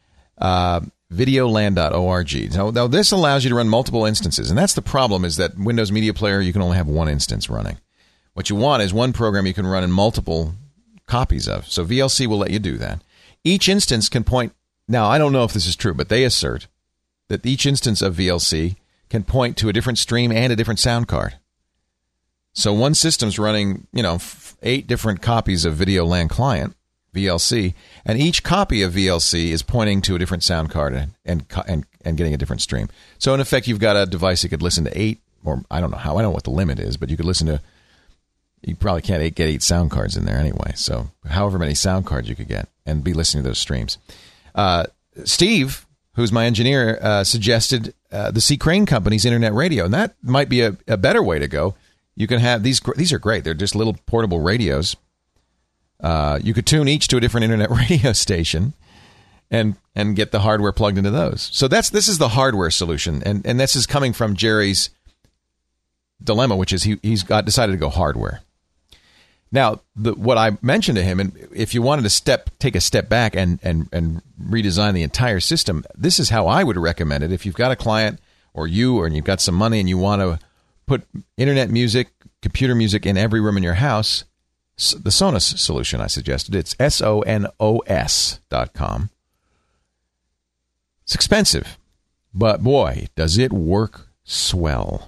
Videolan.org. Now this allows you to run multiple instances, and that's the problem. Is that Windows Media Player you can only have one instance running. What you want is one program you can run in multiple copies of. So VLC will let you do that. Each instance can point... Now, I don't know if this is true, but they assert that each instance of VLC can point to a different stream and a different sound card. So one system's running, 8 different copies of VideoLAN client, VLC, and each copy of VLC is pointing to a different sound card and getting a different stream. So in effect, you've got a device that could listen to 8, or I don't know what the limit is, but you could listen to... You probably can't get 8 sound cards in there anyway. So however many sound cards you could get and be listening to those streams. Steve, who's my engineer, suggested the C. Crane Company's internet radio. And that might be a better way to go. You can have these are great. They're just little portable radios. You could tune each to a different internet radio station and get the hardware plugged into those. So this is the hardware solution. And this is coming from Jerry's dilemma, which is he's decided to go hardware. Now, what I mentioned to him, and if you wanted to take a step back and redesign the entire system, this is how I would recommend it. If you've got a client or you've got some money and you want to put internet music, computer music in every room in your house, the Sonos solution I suggested, it's sonos.com. It's expensive, but boy, does it work swell.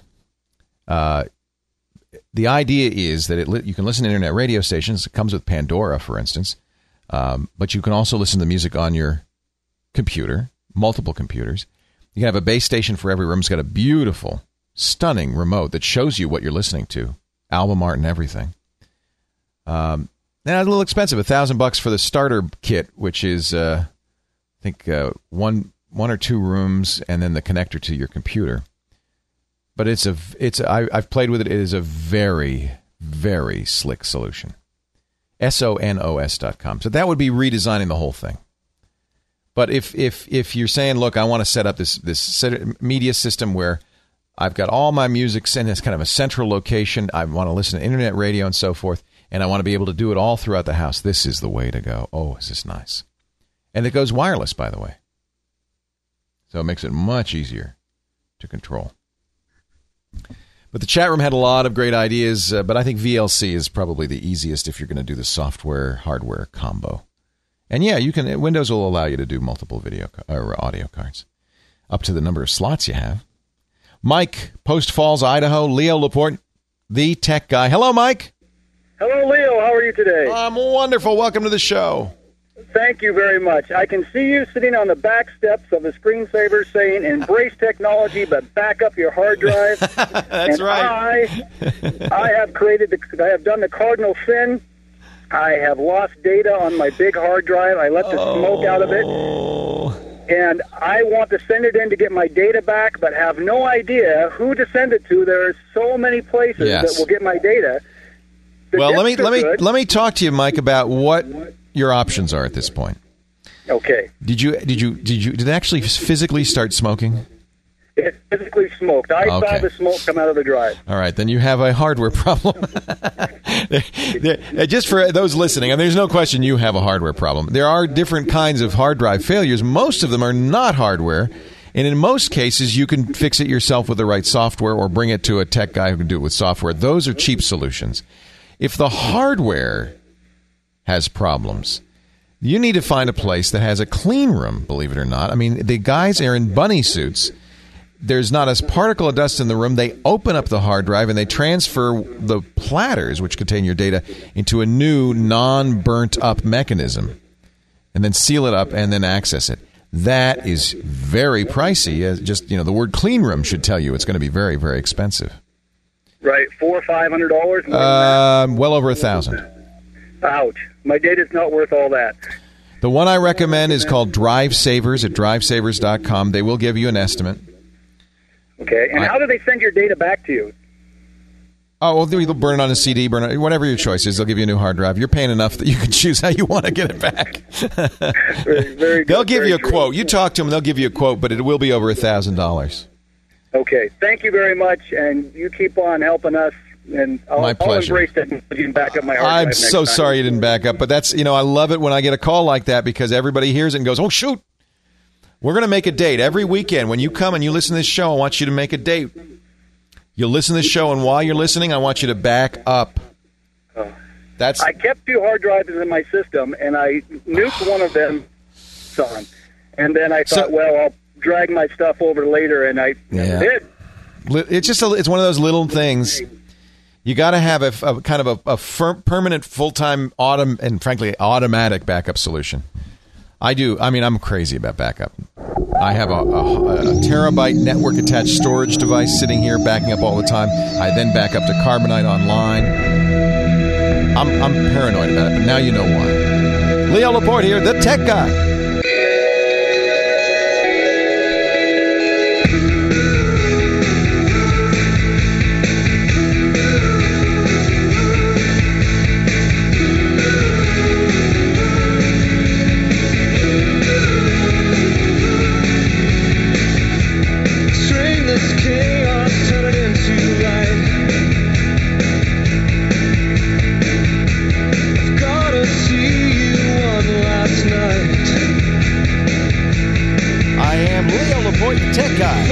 The idea is that you can listen to internet radio stations. It comes with Pandora, for instance, but you can also listen to music on your computer, multiple computers. You can have a base station for every room. It's got a beautiful, stunning remote that shows you what you're listening to, album art and everything. Now, it's a little expensive, $1,000 for the starter kit, which is, I think, one or two rooms and then the connector to your computer. But I've played with it. It is a very, very slick solution. sonos.com. So that would be redesigning the whole thing. But if you're saying, look, I want to set up this media system where I've got all my music sent as kind of a central location, I want to listen to internet radio and so forth, and I want to be able to do it all throughout the house, this is the way to go. Oh, is this nice? And it goes wireless, by the way. So it makes it much easier to control. But the chat room had a lot of great ideas, but I think VLC is probably the easiest if you're going to do the software-hardware combo. And yeah, Windows will allow you to do multiple video or audio cards, up to the number of slots you have. Mike, Post Falls, Idaho. Leo Laporte, the tech guy. Hello, Mike. Hello, Leo. How are you today? I'm wonderful. Welcome to the show. Thank you very much. I can see you sitting on the back steps of a screensaver saying, embrace technology, but back up your hard drive. That's right. I have done the cardinal sin. I have lost data on my big hard drive. I let the smoke out of it. And I want to send it in to get my data back, but have no idea who to send it to. There are so many places that will get my data. Let me talk to you, Mike, about what your options are at this point. Okay. Did it actually physically start smoking? It physically smoked. I saw the smoke come out of the drive. All right, then you have a hardware problem. Just for those listening, and there's no question you have a hardware problem. There are different kinds of hard drive failures. Most of them are not hardware, and in most cases, you can fix it yourself with the right software or bring it to a tech guy who can do it with software. Those are cheap solutions. If the hardware has problems, you need to find a place that has a clean room, believe it or not. I mean, the guys are in bunny suits. There's not a particle of dust in the room. They open up the hard drive and they transfer the platters, which contain your data, into a new non-burnt-up mechanism, and then seal it up and then access it. That is very pricey. Just, the word clean room should tell you it's going to be very, very expensive. Right, $400 or $500. Well over $1,000. Ouch! My data's not worth all that. The one I recommend is called Drive Savers at drivesavers.com. They will give you an estimate. Okay, and how do they send your data back to you? Oh, well, they'll burn it on a CD, whatever your choice is. They'll give you a new hard drive. You're paying enough that you can choose how you want to get it back. Very good. They'll give you a quote. You talk to them, they'll give you a quote, but it will be over $1,000. Okay, thank you very much, and you keep on helping us. And I'll embrace technology and back up my hard drive. I'm so sorry you didn't back up, but that's, I love it when I get a call like that because everybody hears it and goes, oh, shoot. We're going to make a date every weekend. When you come and you listen to this show, I want you to make a date. You'll listen to this show, and while you're listening, I want you to back up. I kept 2 hard drives in my system, and I nuked one of them, and then I thought, I'll drag my stuff over later, and I did. It's one of those little things. You got to have a kind of a permanent, full-time, and frankly, automatic backup solution. I do. I mean, I'm crazy about backup. I have a terabyte network-attached storage device sitting here backing up all the time. I then back up to Carbonite Online. I'm paranoid about it, but now you know why. Leo Laporte here, the tech guy. Tech guy.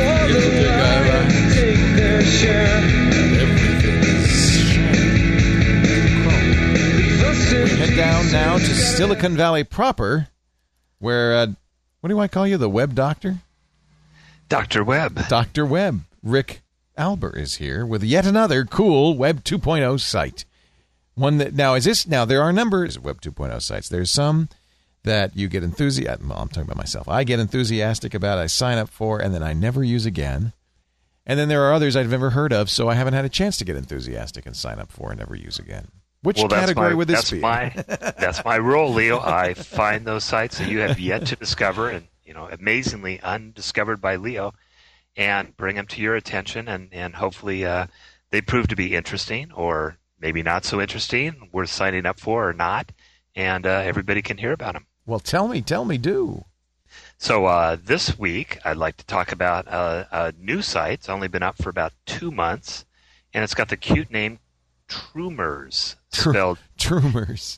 We head down now to Silicon Valley proper, where, what do I call you, the web doctor? Dr. Webb. Dr. Webb. Rick Albert is here with yet another cool Web 2.0 site. One that, now there are numbers of Web 2.0 sites. There's some that you get enthusiastic. Well, I'm talking about myself. I get enthusiastic about, I sign up for, and then I never use again. And then there are others I've never heard of, so I haven't had a chance to get enthusiastic and sign up for and never use again. Which category would this be? That's my role, Leo. I find those sites that you have yet to discover and, amazingly undiscovered by Leo, and bring them to your attention, and hopefully they prove to be interesting or maybe not so interesting, worth signing up for or not, and everybody can hear about them. Well, tell me, do. So this week, I'd like to talk about a new site. It's only been up for about 2 months, and it's got the cute name Truemers, spelled Truemers.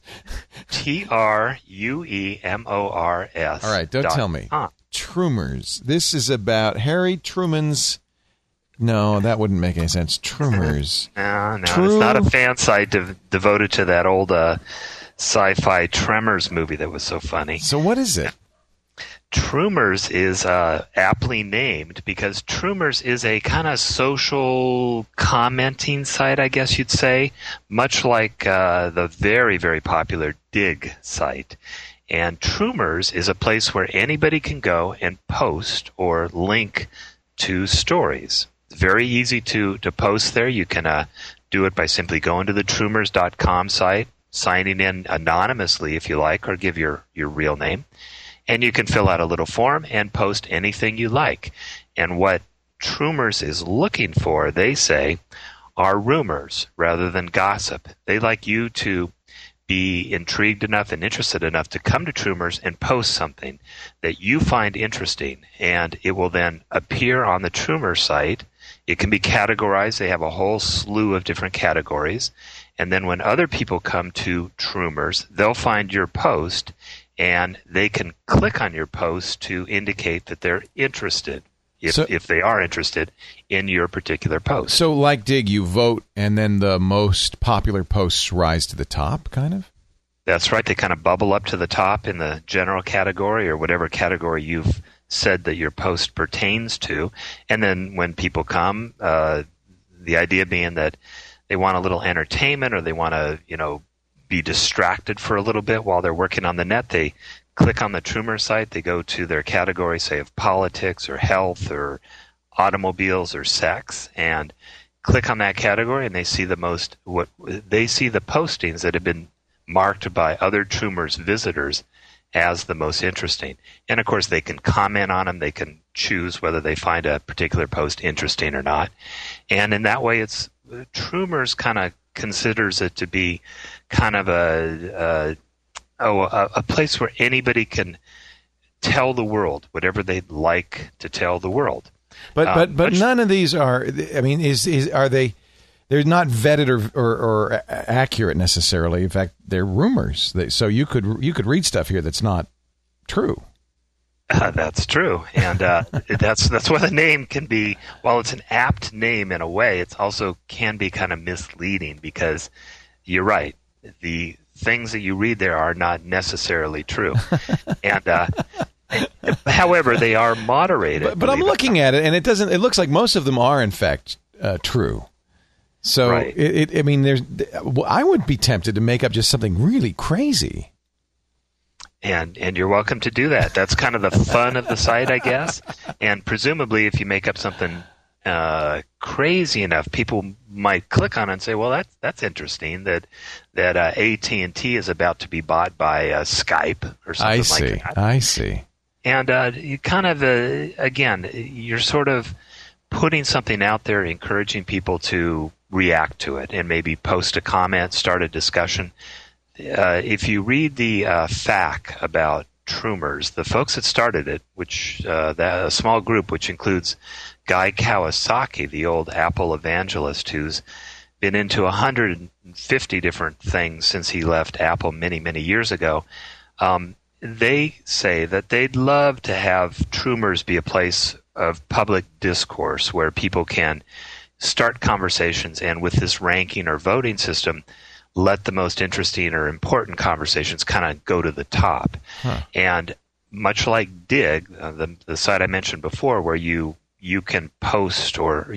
Truemors. All right, don't tell me. Truemers. This is about Harry Truman's. No, that wouldn't make any sense. Truemers. No, it's not a fan site devoted to that old sci-fi Tremors movie that was so funny. So what is it? Truemers is aptly named because Truemers is a kind of social commenting site, I guess you'd say, much like the very, very popular Dig site. And Truemers is a place where anybody can go and post or link to stories. It's very easy to post there. You can do it by simply going to the Truemers.com site, signing in anonymously if you like, or give your real name. And you can fill out a little form and post anything you like. And what Truemers is looking for, they say, are rumors rather than gossip. They like you to be intrigued enough and interested enough to come to Troomers and post something that you find interesting, and it will then appear on the Troomer site. It can be categorized. They have a whole slew of different categories. And then when other people come to Troomers, they'll find your post, and they can click on your post to indicate that they're interested, if they are interested in your particular post. So like Digg, you vote, and then the most popular posts rise to the top, kind of? That's right. They kind of bubble up to the top in the general category or whatever category you've said that your post pertains to. And then when people come, the idea being that they want a little entertainment, or they want to, be distracted for a little bit while they're working on the net, they click on the Troomer site, they go to their category, say, of politics or health or automobiles or sex, and click on that category, and they see the postings that have been marked by other Troomers visitors as the most interesting. And of course, they can comment on them. They can choose whether they find a particular post interesting or not. And in that way, Troomers kind of considers it to be kind of a place where anybody can tell the world whatever they'd like to tell the world. But none of these are. I mean, are they? They're not vetted or accurate necessarily. In fact, they're rumors. So you could read stuff here that's not true. That's true, and that's why the name can be. While it's an apt name in a way, it also can be kind of misleading, because you're right. The things that you read there are not necessarily true, and however, they are moderated. But I'm looking at it, and it doesn't. It looks like most of them are in fact true. So right. I would be tempted to make up just something really crazy. And you're welcome to do that. That's kind of the fun of the site, I guess. And presumably, if you make up something crazy enough, people might click on it and say, "Well, that's interesting. That AT&T is about to be bought by Skype or something like that." I see. And you kind of again, you're sort of putting something out there, encouraging people to react to it, and maybe post a comment, start a discussion. If you read the FAQ about Troomers, the folks that started it, a small group which includes Guy Kawasaki, the old Apple evangelist who's been into 150 different things since he left Apple many, many years ago, they say that they'd love to have Troomers be a place of public discourse where people can start conversations, and with this ranking or voting system, let the most interesting or important conversations kind of go to the top. Huh. And much like Digg, the site I mentioned before, where you can post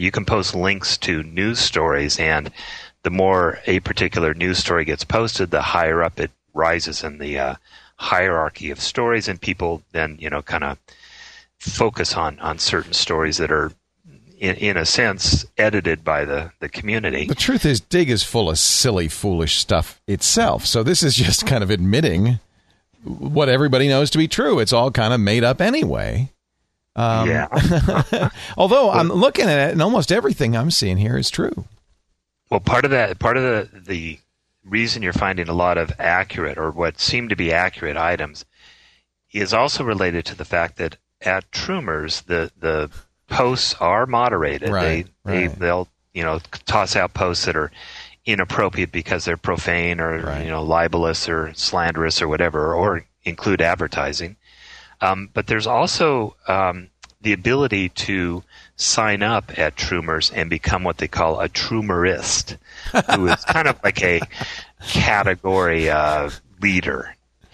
links to news stories, and the more a particular news story gets posted, the higher up it rises in the hierarchy of stories, and people then kind of focus on certain stories that are in a sense edited by the community. The truth is, Digg is full of silly, foolish stuff itself. So this is just kind of admitting what everybody knows to be true. It's all kind of made up anyway. Yeah. Although I'm looking at it, and almost everything I'm seeing here is true. Well, part of the reason you're finding a lot of accurate, or what seem to be accurate items, is also related to the fact that at Troomers, the posts are moderated. Right, They'll toss out posts that are inappropriate because they're profane or libelous or slanderous or whatever, or include advertising. But there's also the ability to sign up at Troomers and become what they call a Troomerist, who is kind of like a category leader.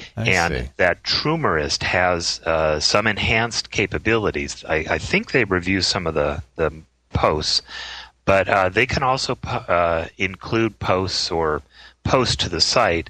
That Troomerist has some enhanced capabilities. I think they review some of the posts, but they can also include posts or post to the site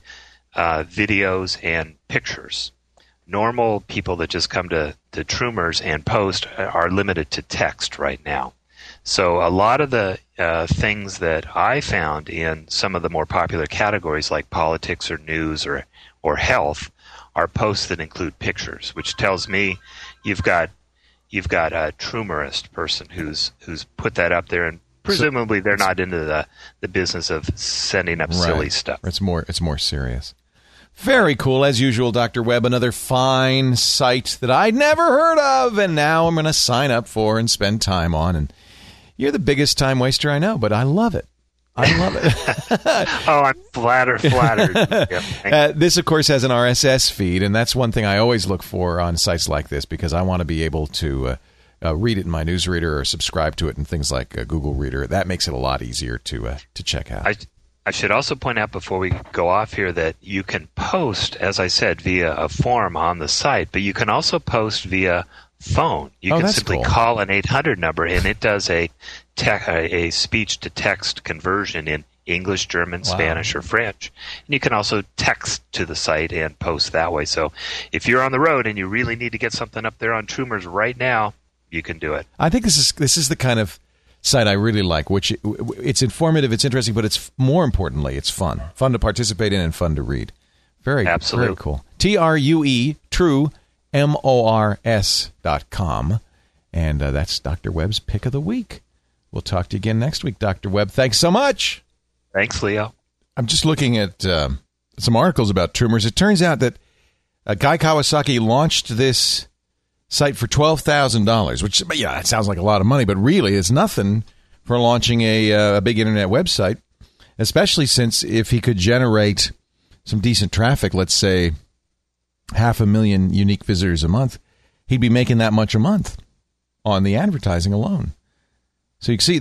videos and pictures. Normal people that just come to Troomers and post are limited to text right now. So a lot of the things that I found in some of the more popular categories like politics or news or health are posts that include pictures, which tells me you've got a Troomerist person who's put that up there, and presumably they're not into the business of sending up silly stuff. It's more serious. Very cool. As usual, Dr. Webb, another fine site that I'd never heard of, and now I'm going to sign up for and spend time on. And you're the biggest time waster I know, but I love it. I love it. Oh, I'm flattered. This, of course, has an RSS feed, and that's one thing I always look for on sites like this because I want to be able to read it in my newsreader or subscribe to it in things like Google Reader. That makes it a lot easier to check out. I should also point out before we go off here that you can post, as I said, via a form on the site, but you can also post via phone. You can simply call an 800 number, and it does a speech-to-text conversion in English, German, Spanish, or French. And you can also text to the site and post that way. So if you're on the road and you really need to get something up there on Troomers right now, you can do it. I think this is the kind of site I really like, which it's informative, it's interesting, but it's more importantly, it's fun to participate in and fun to read. Very cool. TRUE, True, MORS.com, and that's Dr. Webb's Pick of the Week. We'll talk to you again next week, Dr. Webb. Thanks so much. Thanks, Leo. I'm just looking at some articles about Troomers. It turns out that Guy Kawasaki launched this site for $12,000, which, it sounds like a lot of money, but really it's nothing for launching a big internet website, especially since if he could generate some decent traffic, let's say 500,000 unique visitors a month, he'd be making that much a month on the advertising alone. So you can see,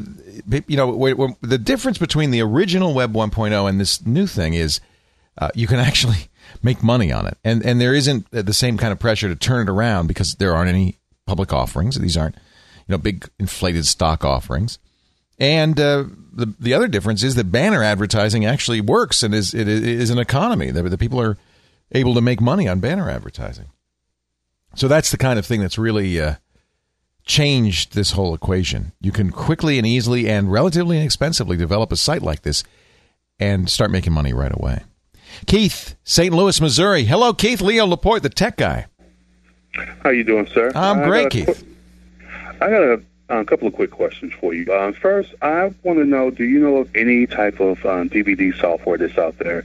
the difference between the original Web 1.0 and this new thing is you can actually make money on it. And there isn't the same kind of pressure to turn it around because there aren't any public offerings. These aren't, big inflated stock offerings. And the other difference is that banner advertising actually works and is an economy. The people are able to make money on banner advertising. So that's the kind of thing that's really changed this whole equation. You can quickly and easily and relatively inexpensively develop a site like this and start making money right away. Keith, St. Louis, Missouri. Hello, Keith. Leo Laporte, the tech guy. How you doing, sir? I'm great, Keith. I got a couple of quick questions for you. First, I want to know, do you know of any type of DVD software that's out there?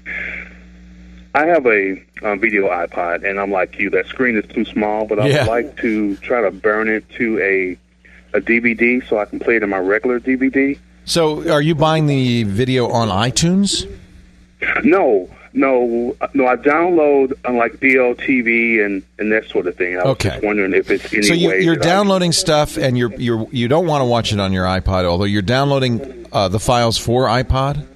I have a video iPod, and I'm like you. That screen is too small, but I would like to try to burn it to a DVD so I can play it in my regular DVD. So are you buying the video on iTunes? No. I download like DLTV and that sort of thing. I was just wondering if it's any way. So you're downloading stuff, and you don't want to watch it on your iPod, although you're downloading the files for iPod?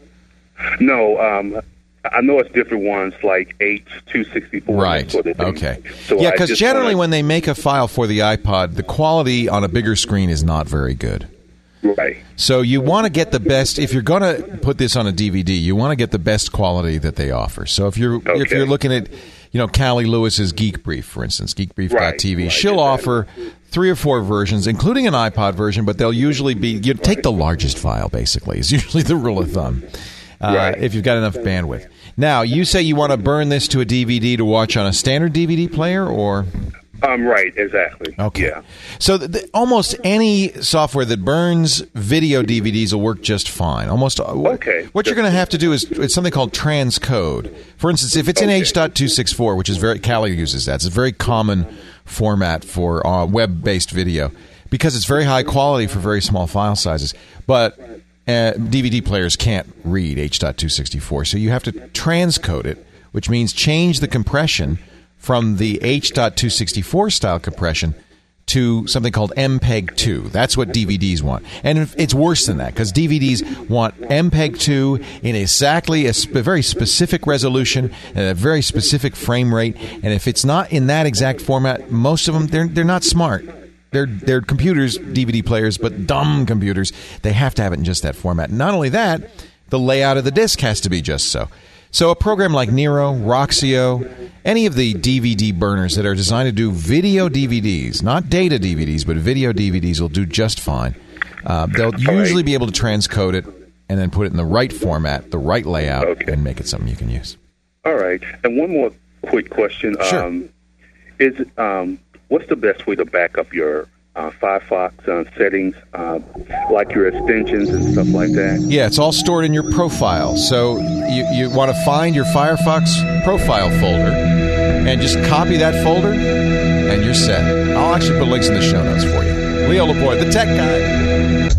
No, I know it's different ones like 8/264. Right. Sort of thing. Okay. So yeah, because generally when they make a file for the iPod, the quality on a bigger screen is not very good. Right. So you want to get the best. If you're going to put this on a DVD, you want to get the best quality that they offer. So if you're looking at, Callie Lewis's Geek Brief, for instance, geekbrief.tv, she'll offer 3 or 4 versions, including an iPod version, but they'll usually be take the largest file. Basically, is usually the rule of thumb. If you've got enough bandwidth. Now, you say you want to burn this to a DVD to watch on a standard DVD player, or? Right, exactly. Okay. Yeah. So almost any software that burns video DVDs will work just fine. Almost. Okay. What you're going to have to do is it's something called transcode. For instance, if it's in H.264, which is Callie uses that. It's a very common format for web-based video because it's very high quality for very small file sizes. But DVD players can't read H.264, so you have to transcode it, which means change the compression from the H.264 style compression to something called MPEG-2. That's what DVDs want. And it's worse than that, because DVDs want MPEG-2 in exactly a very specific resolution and a very specific frame rate. And if it's not in that exact format, most of them, they're not smart. They're computers, DVD players, but dumb computers. They have to have it in just that format. Not only that, the layout of the disc has to be just so. So a program like Nero, Roxio, any of the DVD burners that are designed to do video DVDs, not data DVDs, but video DVDs will do just fine. They'll usually be able to transcode it and then put it in the right format, the right layout, and make it something you can use. All right. And one more quick question. Sure. What's the best way to back up your Firefox settings, like your extensions and stuff like that? Yeah, it's all stored in your profile. So you want to find your Firefox profile folder and just copy that folder, and you're set. I'll actually put links in the show notes for you. Leo Laporte, the Tech Guy.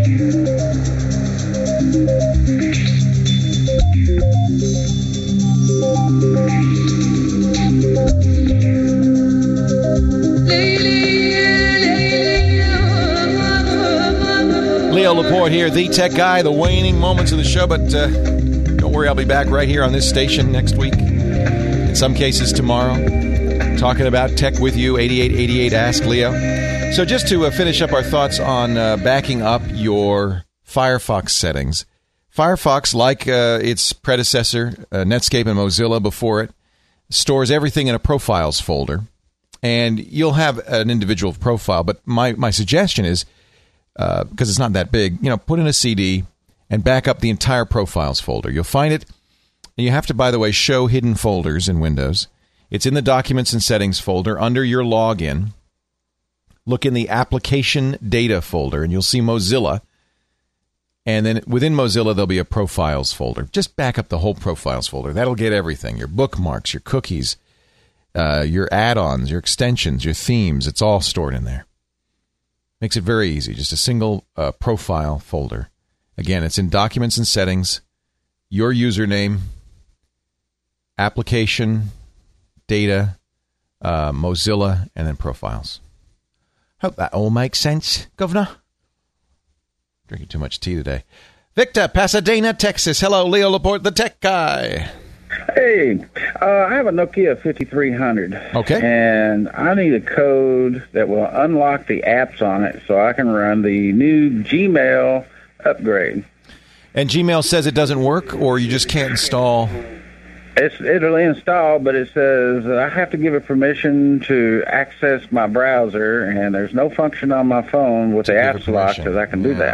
Leo Laporte here, the Tech Guy, the waning moments of the show, but don't worry, I'll be back right here on this station next week, in some cases tomorrow, talking about tech with you, 8888 Ask Leo. So just to finish up our thoughts on backing up your Firefox settings, Firefox, like its predecessor, Netscape and Mozilla before it, stores everything in a profiles folder, and you'll have an individual profile, but my suggestion is, because it's not that big, put in a CD and back up the entire profiles folder. You'll find it. And you have to, by the way, show hidden folders in Windows. It's in the Documents and Settings folder under your login. Look in the Application Data folder, and you'll see Mozilla. And then within Mozilla, there'll be a Profiles folder. Just back up the whole Profiles folder. That'll get everything. Your bookmarks, your cookies, your add-ons, your extensions, your themes. It's all stored in there. Makes it very easy. Just a single profile folder. Again, it's in Documents and Settings, your username, Application, Data, Mozilla, and then Profiles. Hope that all makes sense, Governor. Drinking too much tea today. Victor, Pasadena, Texas. Hello, Leo Laporte, the Tech Guy. Hey, I have a Nokia 5300. Okay. And I need a code that will unlock the apps on it so I can run the new Gmail upgrade. And Gmail says it doesn't work, or you just can't install? It'll install, but it says I have to give it permission to access my browser, and there's no function on my phone with the apps locked because I can do that.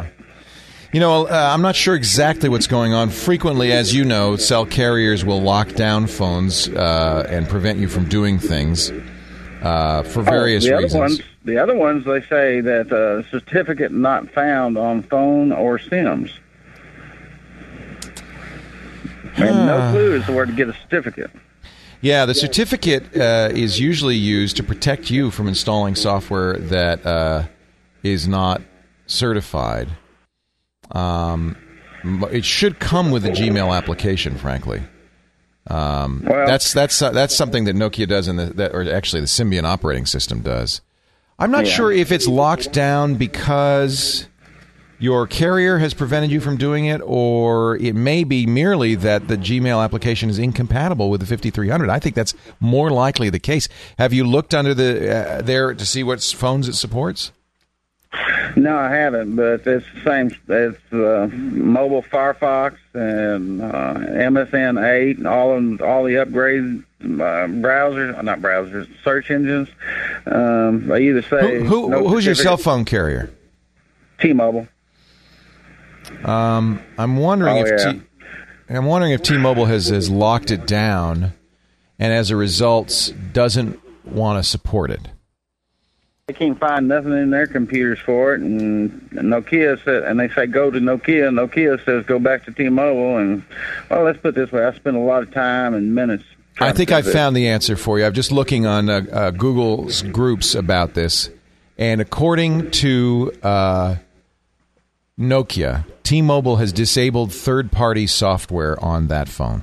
I'm not sure exactly what's going on. Frequently, as you know, cell carriers will lock down phones and prevent you from doing things for various reasons. The other ones, they say that certificate not found on phone or SIMs. And no clue as to where to get a certificate. Yeah, the certificate is usually used to protect you from installing software that is not certified. It should come with a Gmail application, frankly. That's something that Nokia does, or actually the Symbian operating system does. I'm not sure if it's locked down because your carrier has prevented you from doing it, or it may be merely that the Gmail application is incompatible with the 5300. I think that's more likely the case. Have you looked under there to see what phones it supports? No, I haven't, but it's the same. It's mobile Firefox and MSN 8 and all the upgrades, search engines. I either say who's your cell phone carrier? T-Mobile. I'm wondering if T-Mobile has locked it down, and as a result doesn't want to support it. They can't find nothing in their computers for it, and Nokia said, and they say go to Nokia. Nokia says go back to T-Mobile, and let's put it this way: I spent a lot of time and minutes. I think I found the answer for you. I'm just looking on Google's groups about this, and according to Nokia, T-Mobile has disabled third-party software on that phone.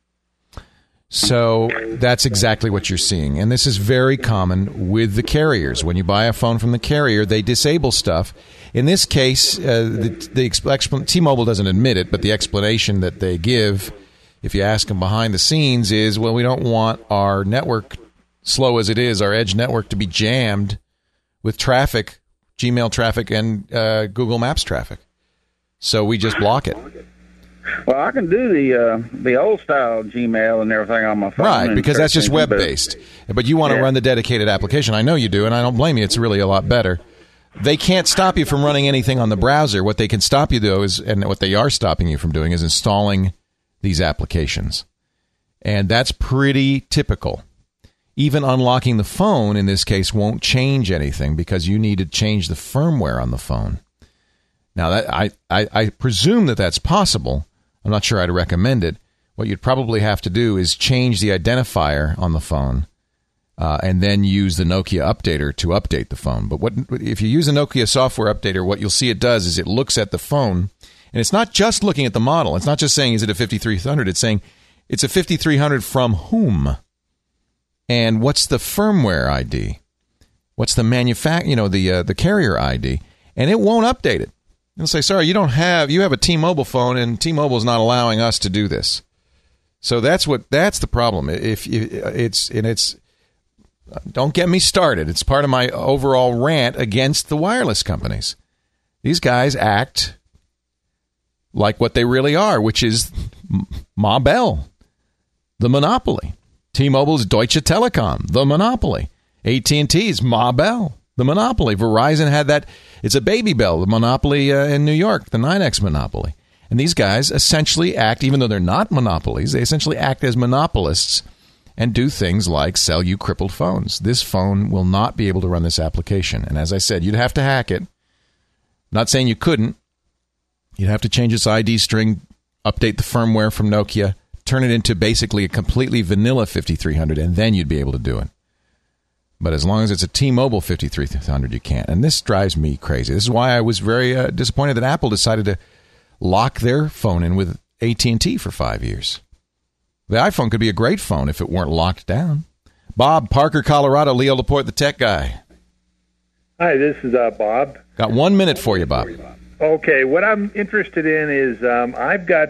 So that's exactly what you're seeing. And this is very common with the carriers. When you buy a phone from the carrier, they disable stuff. In this case, T-Mobile doesn't admit it, but the explanation that they give, if you ask them behind the scenes, is, well, we don't want our network, slow as it is, our edge network to be jammed with traffic, Gmail traffic and Google Maps traffic. So we just block it. Well, I can do the old style Gmail and everything on my phone. Right, because that's just web-based. But you want to run the dedicated application. I know you do, and I don't blame you. It's really a lot better. They can't stop you from running anything on the browser. What they can stop you, though, and what they are stopping you from doing, is installing these applications. And that's pretty typical. even unlocking the phone, in this case, won't change anything because you need to change the firmware on the phone. Now, that I presume that that's possible. I'm not sure I'd recommend it. What you'd probably have to do is change the identifier on the phone and then use the Nokia updater to update the phone. But if you use a Nokia software updater, what you'll see it does is it looks at the phone, and it's not just looking at the model. It's not just saying, is it a 5300? It's saying, it's a 5300 from whom? And what's the firmware ID? What's the the carrier ID? And it won't update it. It'll say, sorry, you have a T-Mobile phone, and T-Mobile is not allowing us to do this. So that's the problem. Don't get me started. It's part of my overall rant against the wireless companies. These guys act like what they really are, which is Ma Bell, the monopoly. T-Mobile's Deutsche Telekom, the monopoly. AT&T's Ma Bell, the monopoly. Verizon had that. It's a Baby Bell, the monopoly in New York, the 9X monopoly. And these guys essentially act, even though they're not monopolies, they essentially act as monopolists and do things like sell you crippled phones. This phone will not be able to run this application. And as I said, you'd have to hack it. I'm not saying you couldn't. You'd have to change its ID string, update the firmware from Nokia, turn it into basically a completely vanilla 5300, and then you'd be able to do it. But as long as it's a T-Mobile 5300, you can't. And this drives me crazy. This is why I was very disappointed that Apple decided to lock their phone in with AT&T for 5 years. The iPhone could be a great phone if it weren't locked down. Bob, Parker, Colorado. Leo Laporte, the tech guy. Hi, this is Bob. Got 1 minute for you, Bob. Okay, what I'm interested in is I've got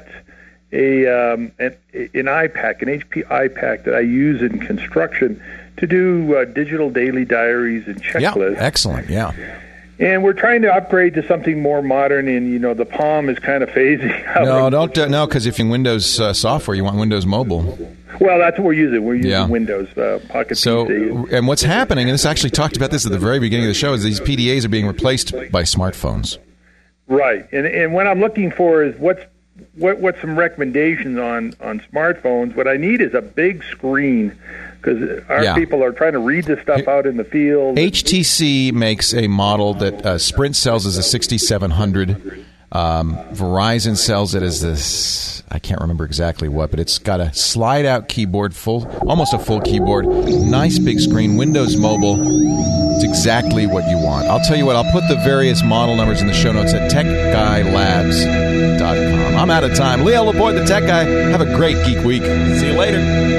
an iPack, an HP iPack that I use in construction to do digital daily diaries and checklists. Yeah, excellent, yeah. And we're trying to upgrade to something more modern, and, the Palm is kind of phasing out. No, because if in Windows software, you want Windows Mobile. Well, that's what we're using. We're using Windows Pocket PC. And what's happening, and this actually talked about this at the very beginning of the show, is these PDAs are being replaced by smartphones. Right. And what I'm looking for is what's some recommendations on smartphones. What I need is a big screen, because our people are trying to read this stuff out in the field. HTC makes a model that Sprint sells as a 6700. Verizon sells it as this, I can't remember exactly what, but it's got a slide-out keyboard, almost a full keyboard, nice big screen, Windows Mobile. It's exactly what you want. I'll tell you what, I'll put the various model numbers in the show notes at techguylabs.com. I'm out of time. Leo Laporte, the Tech Guy. Have a great Geek Week. See you later.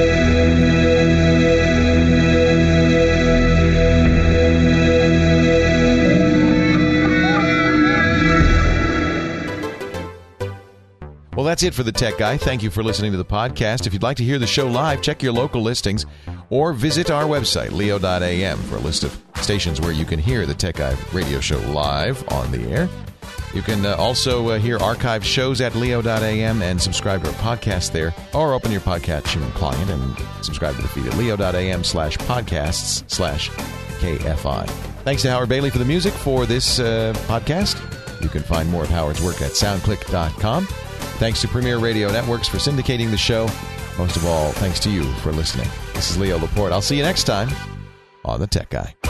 Well, that's it for the Tech Guy. Thank you for listening to the podcast. If you'd like to hear the show live, check your local listings or visit our website, leo.am, for a list of stations where you can hear the Tech Guy radio show live on the air. You can also hear archived shows at leo.am and subscribe to our podcast there, or open your podcatcher client and subscribe to the feed at leo.am/podcasts/KFI. Thanks to Howard Bailey for the music for this podcast. You can find more of Howard's work at soundclick.com. Thanks to Premier Radio Networks for syndicating the show. Most of all, thanks to you for listening. This is Leo Laporte. I'll see you next time on The Tech Guy.